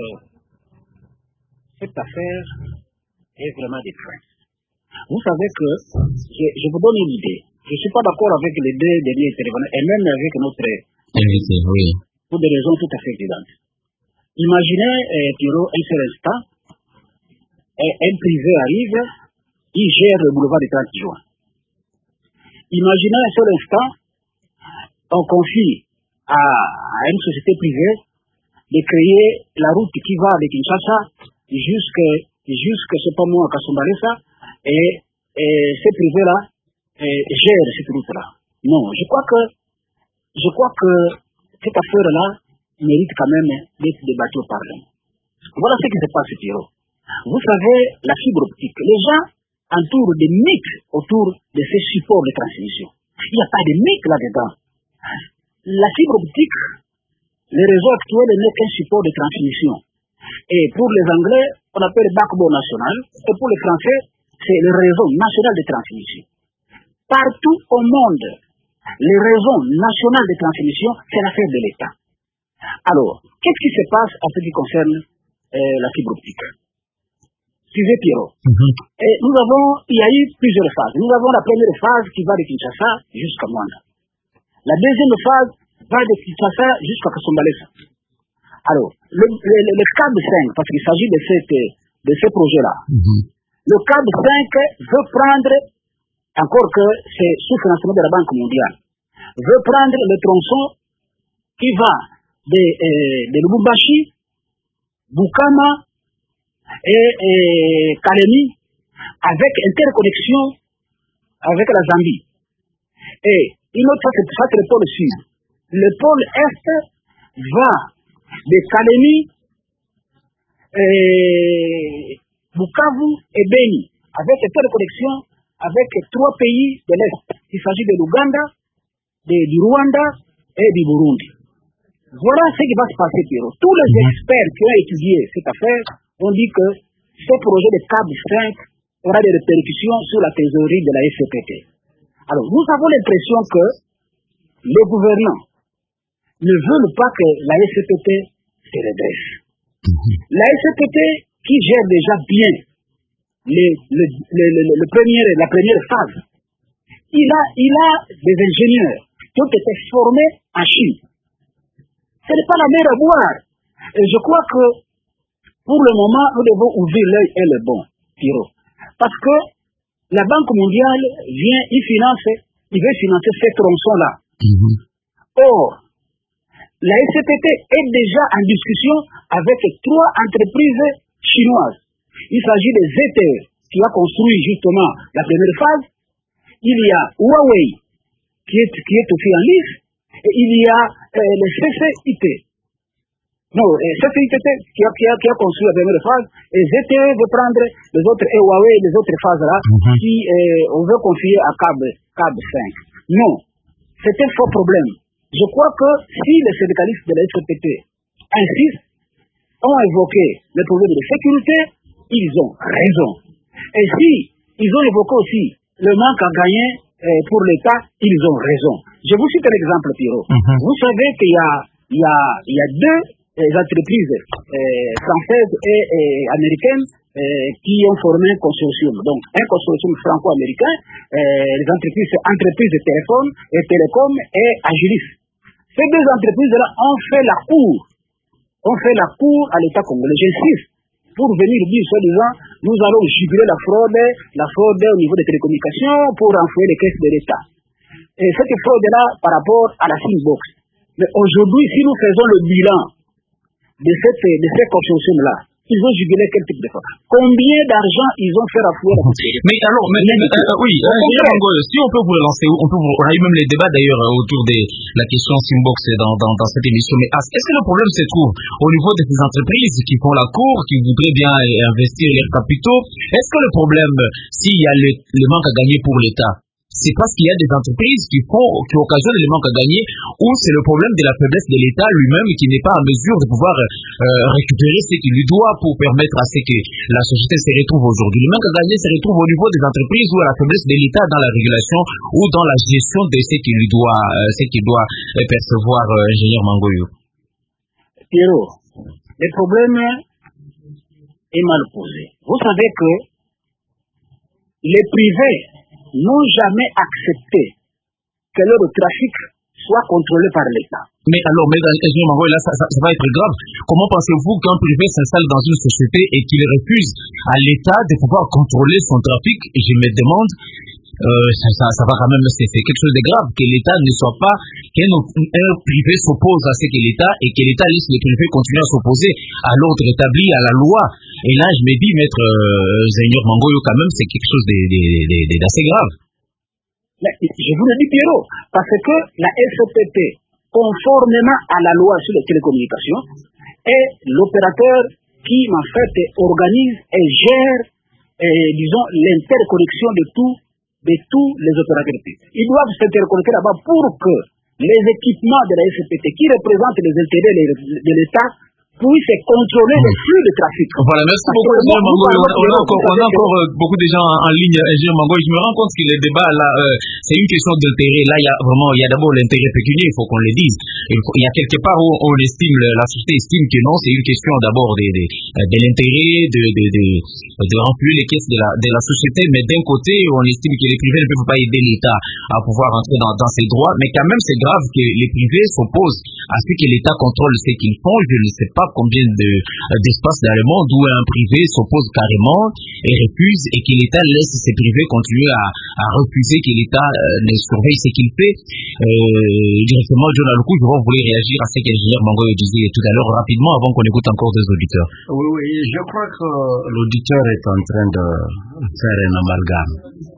cette affaire est vraiment des craintes. Vous savez que, je vous donne une idée, je ne suis pas d'accord avec les deux derniers intervenants, et même avec notre invité, pour des raisons tout à fait évidentes. Imaginez, Pierrot, un seul instant, un privé arrive, il gère le boulevard du 30 juin. Imaginez un seul instant, on confie à une société privée de créer la route qui va de Kinshasa jusqu'à ce moment à Kasumbalesa, et ces privés-là gèrent cette route-là. Non, je crois que cette affaire-là mérite quand même d'être débattue au Parlement. Voilà ce qui se passe, Pierrot. Vous savez, la fibre optique, les gens entourent des mythes autour de ces supports de transmission. Il n'y a pas de mythes là-dedans. La fibre optique, le réseau actuel n'est qu'un support de transmission. Et pour les Anglais, on appelle le backbone national. Et pour les Français, c'est le réseau national de transmission. Partout au monde, le réseau national de transmission, c'est l'affaire de l'État. Alors, qu'est-ce qui se passe en ce qui concerne la fibre optique? Suivez Pierrot. Et il y a eu plusieurs phases. Nous avons la première phase qui va de Kinshasa jusqu'à Mwanda. La deuxième phase va de Kinshasa jusqu'à Kasumbalesa. Alors, le CAB 5, parce qu'il s'agit de ce projet-là, le CAB 5 veut prendre, encore que c'est sous financement de la Banque mondiale, veut prendre le tronçon qui va de Lubumbashi, Bukama et Kalemi, avec interconnexion avec la Zambie. Et une autre fois, c'est le pôle sud. Le pôle est va de Kalemi, Bukavu et Beni, avec interconnexion avec 3 pays de l'Est. Il s'agit de l'Ouganda, du Rwanda et du Burundi. Voilà ce qui va se passer, Pierrot. Tous les experts qui ont étudié cette affaire ont dit que ce projet de CAB 5 aura des répercussions sur la trésorerie de la SCPT. Alors, nous avons l'impression que les gouvernants ne veulent pas que la SCPT se redresse. La SCPT, qui gère déjà bien la première phase, il a des ingénieurs qui ont été formés en Chine. Ce n'est pas la mer à boire. Et je crois que pour le moment, nous devons ouvrir l'œil et le bon, Pierrot. Parce que la Banque mondiale il veut financer ces tronçons-là. Or, la SCPT est déjà en discussion avec 3 entreprises chinoises. Il s'agit de ZTE, qui a construit justement la première phase. Il y a Huawei, qui est aussi en lice. Et il y a le CCIT. Non, CCIT qui a construit la première phase. Et ZTE veut prendre les autres, et Huawei, les autres phases-là, qui on veut confier à CAB 5. Non, c'est un faux problème. Je crois que si les syndicalistes de la SCPT insistent, ont évoqué les problèmes de sécurité, ils ont raison. Et si ils ont évoqué aussi le manque à gagner pour l'État, ils ont raison. Je vous cite un exemple, Pierrot. Vous savez qu'il y a 2 entreprises françaises et américaines qui ont formé un consortium. Donc, un consortium franco-américain, les entreprises de téléphone et télécom et Agilis. Ces deux entreprises-là ont fait la cour à l'État congolais. J'insiste, pour venir dire, soi-disant, nous allons juguler la fraude au niveau des télécommunications pour renflouer les caisses de l'État. Et cette fraude-là par rapport à la Simbox. Mais aujourd'hui, si nous faisons le bilan de ces consortiums-là, ils ont jugulé quel type de fraude? Combien d'argent ils ont fait renflouer la population? Mais alors, oui, si on peut vous relancer, on a eu même les débats d'ailleurs autour de la question Simbox dans cette émission. Mais est-ce que le problème se trouve au niveau de ces entreprises qui font la cour, qui voudraient bien investir leurs capitaux? Est-ce que le problème, s'il y a le manque à gagner pour l'État, c'est parce qu'il y a des entreprises qui occasionnent les manques à gagner, ou c'est le problème de la faiblesse de l'État lui-même qui n'est pas en mesure de pouvoir récupérer ce qu'il lui doit pour permettre à ce que la société se retrouve aujourd'hui? Le manque à gagner se retrouve au niveau des entreprises ou à la faiblesse de l'État dans la régulation ou dans la gestion de ce qu'il doit percevoir, ingénieur Mangoyo. Pierrot, le problème est mal posé. Vous savez que les privés n'ont jamais accepté que leur trafic soit contrôlé par l'État. Mais alors, ingénieur Mangoyo, là, ça va être grave. Comment pensez-vous qu'un privé s'installe dans une société et qu'il refuse à l'État de pouvoir contrôler son trafic? Et je me demande, ça va quand même, c'est quelque chose de grave, que l'État ne soit pas, qu'un privé s'oppose à ce que l'État, et que l'État laisse les privés continuer à s'opposer à l'ordre établi, à la loi. Et là, je me dis, maître ingénieur Mangoyo, quand même, c'est quelque chose d'assez grave. Mais je vous le dis, Pierrot, parce que la SPT, conformément à la loi sur les télécommunications, est l'opérateur qui, en fait, organise et gère, disons, l'interconnexion de tous les opérateurs. Ils doivent s'interconnecter là-bas pour que les équipements de la SPT, qui représentent les intérêts de l'État, puissent contrôler les flux de trafic. Voilà, merci beaucoup, ingénieur Mangoyo. On a encore beaucoup de gens en ligne, ingénieur Mangoyo. Je me rends compte que le débat, là, c'est une question d'intérêt. Là, il y a d'abord l'intérêt pécunier, il faut qu'on le dise. Il y a quelque part où on estime, la société estime que non, c'est une question d'abord de l'intérêt, de remplir les caisses de la société, mais d'un côté, on estime que les privés ne peuvent pas aider l'État à pouvoir entrer dans ses droits, mais quand même, c'est grave que les privés s'opposent à ce que l'État contrôle ce qu'ils font. Je ne sais pas combien d'espace dans le monde où un privé s'oppose carrément et refuse, et que l'État laisse ces privés continuer à refuser que l'État ne surveille ce qu'il fait. Directement, John Aluku, je voulais réagir à ce que l'ingénieur Mangoyo disait tout à l'heure rapidement avant qu'on écoute encore des auditeurs. Oui, je crois que l'auditeur est en train de faire un amalgame.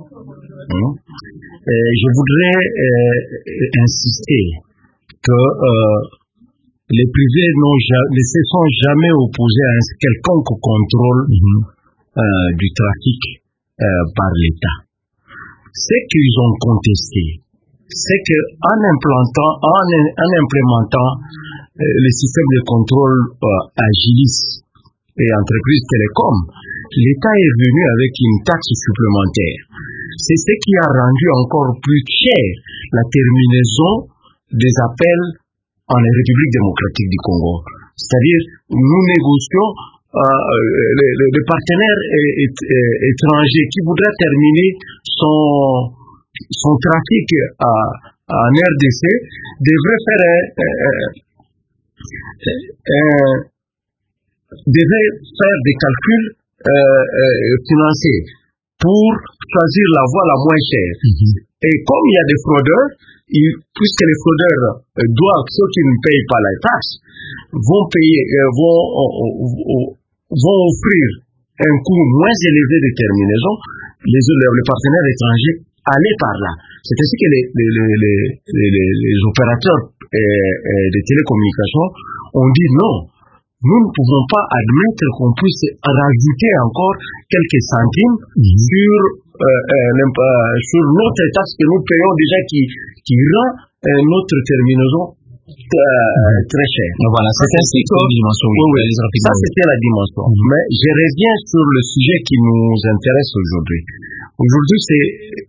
Je voudrais insister que les privés ne se sont jamais opposés à un quelconque contrôle du trafic par l'État. Ce qu'ils ont contesté, c'est qu'en implémentant le système de contrôle Agilis et entreprises télécom, l'État est venu avec une taxe supplémentaire. C'est ce qui a rendu encore plus cher la terminaison des appels en République démocratique du Congo. C'est-à-dire, nous négocions le partenaire étranger qui voudrait terminer son trafic en RDC devrait faire des calculs financiers pour choisir la voie la moins chère. Et comme il y a des fraudeurs, puisque les fraudeurs doivent, ceux qui ne payent pas la taxe, vont offrir un coût moins élevé de terminaison, les partenaires étrangers allaient par là. C'est ainsi que les opérateurs de télécommunications ont dit non, nous ne pouvons pas admettre qu'on puisse rajouter encore quelques centimes sur notre taxe que nous payons déjà qui rend notre terminaison très chère. Voilà, c'était la dimension. Ça, c'était la dimension. Mais je reviens sur le sujet qui nous intéresse aujourd'hui. Aujourd'hui, c'est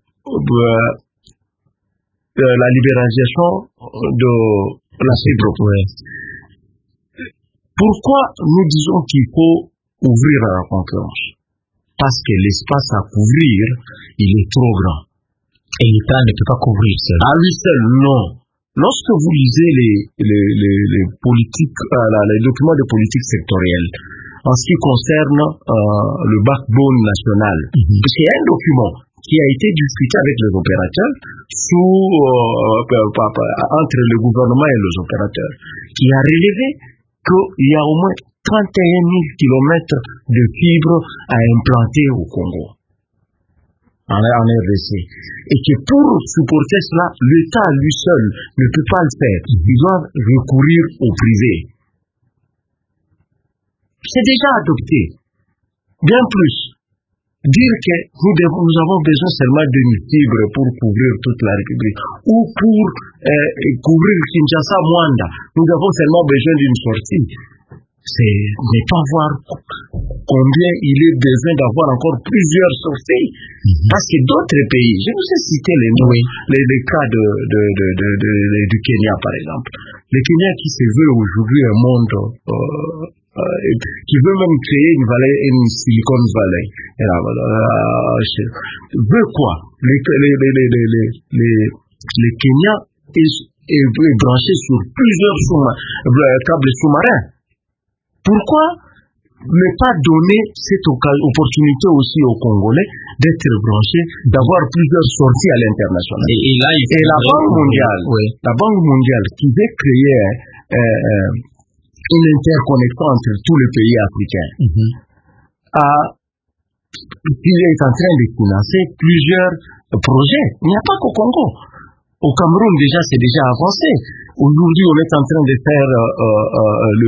la libéralisation de la CEDRO. Pourquoi nous disons qu'il faut ouvrir à la concurrence. Parce que l'espace à couvrir, il est trop grand. Et l'État ne peut pas couvrir seul. À lui seul, non. Lorsque vous lisez les politiques, les documents de politique sectorielle, en ce qui concerne le backbone national, c'est un document qui a été discuté avec les opérateurs entre le gouvernement et les opérateurs, qui a relevé qu'il y a au moins 31 000 kilomètres de fibres à implanter au Congo, en RDC. Et que pour supporter cela, l'État lui seul ne peut pas le faire. Il doit recourir au privé. C'est déjà adopté. Bien plus. Dire que nous avons besoin seulement d'une fibre pour couvrir toute la République, ou pour couvrir Kinshasa-Mwanda, nous avons seulement besoin d'une sortie. C'est ne pas voir combien il est besoin d'avoir encore plusieurs sorties. Parce que d'autres pays, je vous ai cité les noms, les cas du Kenya par exemple. Le Kenya qui se veut aujourd'hui un monde qui veut même créer une Silicon Valley. Veut quoi? Le Kenya est branché sur plusieurs câbles sous-marins. Pourquoi ne pas donner cette opportunité aussi aux Congolais d'être branchés, d'avoir plusieurs sorties à l'international? Et là, la Banque mondiale qui veut créer une interconnexion entre tous les pays africains, il est en train de financer plusieurs projets. Il n'y a pas qu'au Congo. Au Cameroun, déjà, c'est déjà avancé. Aujourd'hui, on est en train de faire le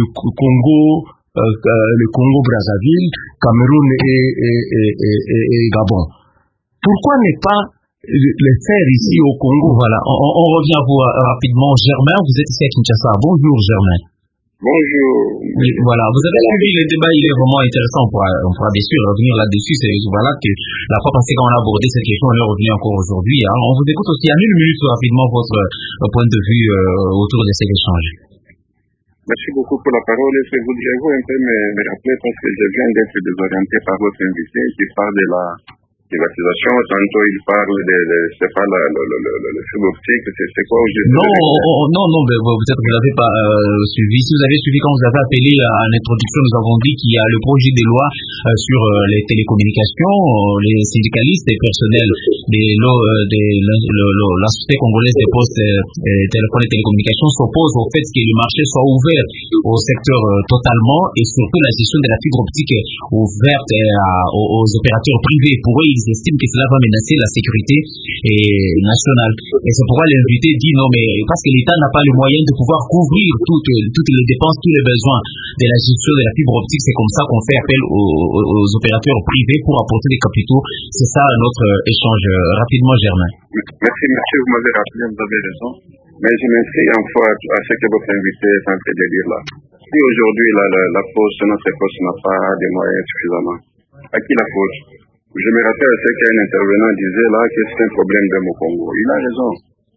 Congo-Brazzaville, Cameroun et Gabon. Pourquoi ne pas le faire ici au Congo? Voilà, on revient à vous rapidement. Germain, vous êtes ici à Kinshasa. Bonjour, Germain. Bonjour. Oui, voilà, vous avez suivi le débat, il est vraiment intéressant. On pourra bien sûr revenir là-dessus. C'est voilà que la fois passée, quand on a abordé cette question, on est revenu encore aujourd'hui. Hein. On vous écoute aussi en une minute rapidement votre point de vue autour de ces échanges. Merci beaucoup pour la parole. Voudriez-vous un peu me rappeler, parce que je viens d'être désorienté par votre invité qui parle de la privatisation, tantôt il parle c'est pas le fibre optique, c'est quoi? Non, peut-être que vous n'avez pas suivi. Si vous avez suivi quand vous avez appelé à l'introduction, nous avons dit qu'il y a le projet de loi sur les télécommunications, les syndicalistes et personnels de la société congolaise des postes téléphones et télécommunications s'opposent au fait que le marché soit ouvert au secteur totalement, et surtout la gestion de la fibre optique ouverte aux opérateurs privés. Pour eux, ils estiment que cela va menacer la sécurité nationale. Et c'est pourquoi l'invité dit non, mais parce que l'État n'a pas le moyen de pouvoir couvrir toutes les dépenses, tous les besoins de la gestion de la fibre optique. C'est comme ça qu'on fait appel aux opérateurs privés pour apporter des capitaux. C'est ça notre échange. Rapidement, Germain. Merci, vous m'avez rappelé, vous avez raison. Mais je m'inscris en foi à ce que votre invité est en train de dire là. Si aujourd'hui notre poste n'a pas de moyens suffisamment, à qui la faute? Je me rappelle ce qu'un intervenant disait là, que c'est un problème d'homme au Congo. Il a raison.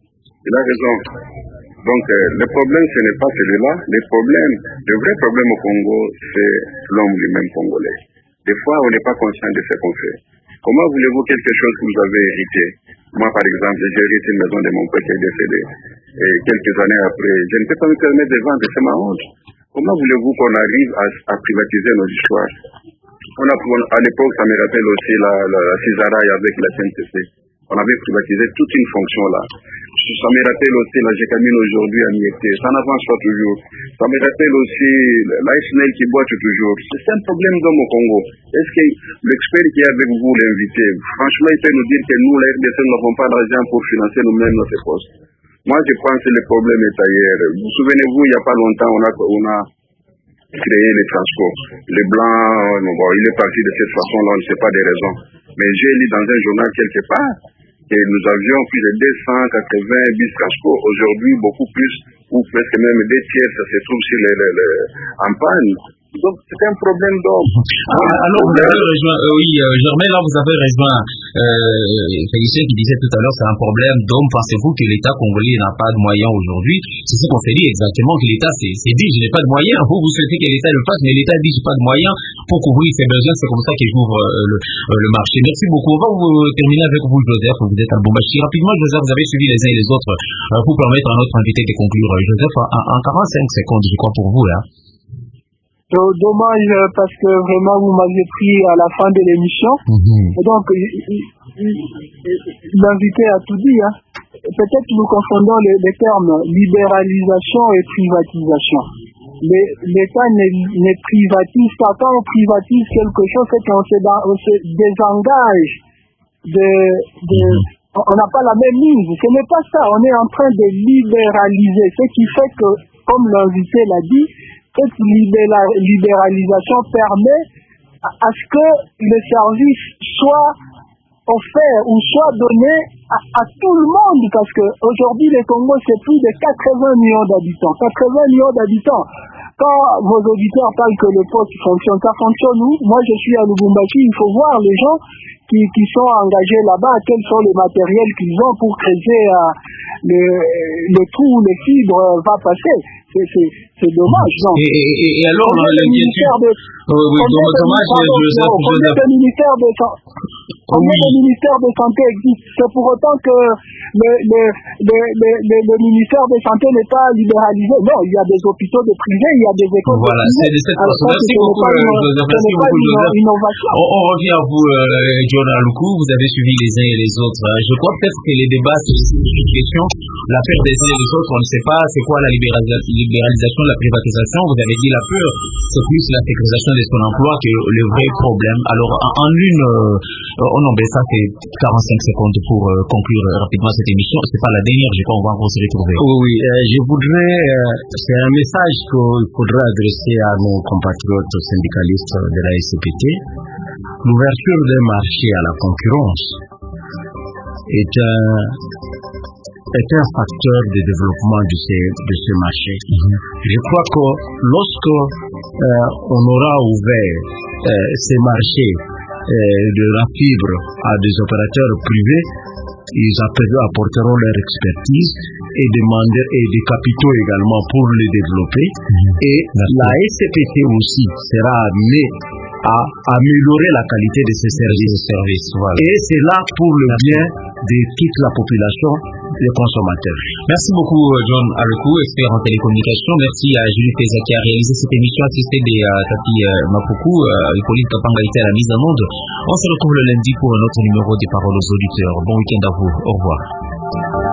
Donc, le problème, ce n'est pas celui-là. Le vrai problème au Congo, c'est l'homme lui-même congolais. Des fois, on n'est pas conscient de ce qu'on fait. Comment voulez-vous quelque chose que vous avez hérité? Moi, par exemple, j'ai hérité une maison de mon père qui est décédé. Et quelques années après, je ne peux pas me permettre de vendre, c'est ma honte. Comment voulez-vous qu'on arrive à privatiser nos histoires? À l'époque, ça me rappelle aussi la Cisaraï avec la CNTC. On avait privatisé toute une fonction là. Ça me rappelle aussi la Gécamine aujourd'hui à Miette. Ça n'avance pas toujours. Ça me rappelle aussi la SNL qui boite toujours. C'est un problème d'homme au Congo. Est-ce que l'expert qui est avec vous, l'invité, franchement, il peut nous dire que nous, la RDC, nous n'avons pas d'argent pour financer nous-mêmes notre poste? Moi, je pense que le problème est ailleurs. Vous souvenez-vous, il n'y a pas longtemps, on a créé les transports. Les Blancs, il est parti de cette façon-là, on ne sait pas des raisons. Mais j'ai lu dans un journal quelque part que nous avions plus de 280 bus transports. Aujourd'hui, beaucoup plus, ou presque même 2 tiers, ça se trouve sur en panne. Donc, c'est un problème d'homme. Alors, vous avez rejoint, Germain, là, vous avez rejoint Félicien qui disait tout à l'heure, c'est un problème d'homme. Pensez-vous que l'État congolais n'a pas de moyens aujourd'hui? C'est ce qu'on s'est dit exactement, que l'État s'est dit, je n'ai pas de moyens. Vous souhaitez que l'État le fasse, mais l'État dit, je n'ai pas de moyens. pour couvrir ses besoins. C'est comme ça qu'ils ouvrent le marché. Merci beaucoup. On va terminer avec vous, Joseph. Vous êtes à Lubumbashi. Rapidement, Joseph, vous avez suivi les uns et les autres pour permettre à notre invité de conclure. Joseph, en 45 secondes, je crois, pour vous. Dommage parce que vraiment vous m'aviez pris à la fin de l'émission. Et donc l'invité a tout dit. Peut-être nous confondons les termes libéralisation et privatisation. L'État ne privatise pas. Quand on privatise quelque chose, c'est qu'on se désengage on n'a pas la même mise. Ce n'est pas ça. On est en train de libéraliser. Ce qui fait que, comme l'invité l'a dit, cette libéralisation permet à ce que le service soit offert ou soit donné à tout le monde, parce que aujourd'hui le Congo c'est plus de 80 millions d'habitants. 80 millions d'habitants. Quand vos auditeurs parlent que le poste fonctionne, ça fonctionne où? Moi je suis à Lubumbashi, il faut voir les gens qui sont engagés là-bas, quels sont les matériels qu'ils ont pour creuser le trou où les fibres va passer. C'est dommage, non? Et alors, combien de ministères de santé existent? C'est pour autant que le ministère de santé n'est pas libéralisé. Non, il y a des hôpitaux de privé, il y a des écoles de privé. C'est de cette façon. Merci beaucoup, Joseph. On revient à vous, John Aluku. Vous avez suivi les uns et les autres. Je crois peut-être que les débats sur cette question, la peur des uns et des autres, on ne sait pas c'est quoi la libéralisation, la privatisation. Vous avez dit la peur, c'est plus la sécurisation de son emploi que le vrai problème. Alors, en une, ça fait 45 secondes pour conclure rapidement cette émission. C'est pas la dernière, je crois, on va encore se retrouver. Oui, je voudrais, c'est un message qu'il faudrait adresser à nos compatriotes syndicalistes de la SCPT. L'ouverture des marchés à la concurrence est un facteur de développement de ces marchés. Je crois que lorsque on aura ouvert ces marchés de la fibre à des opérateurs privés, ils apporteront leur expertise et des capitaux également pour les développer. Et la SCPT aussi sera amenée à améliorer la qualité de ces services. Voilà. Et c'est là pour le bien de toute la population, des consommateurs. Merci beaucoup, John Aluku, expert en télécommunication. Merci à Julie Peza qui a réalisé cette émission, assistée de Tati Mapuku, Hippolyte Kapanga était à la mise en onde. On se retrouve le lundi pour un autre numéro des Paroles aux auditeurs. Bon week-end à vous. Au revoir.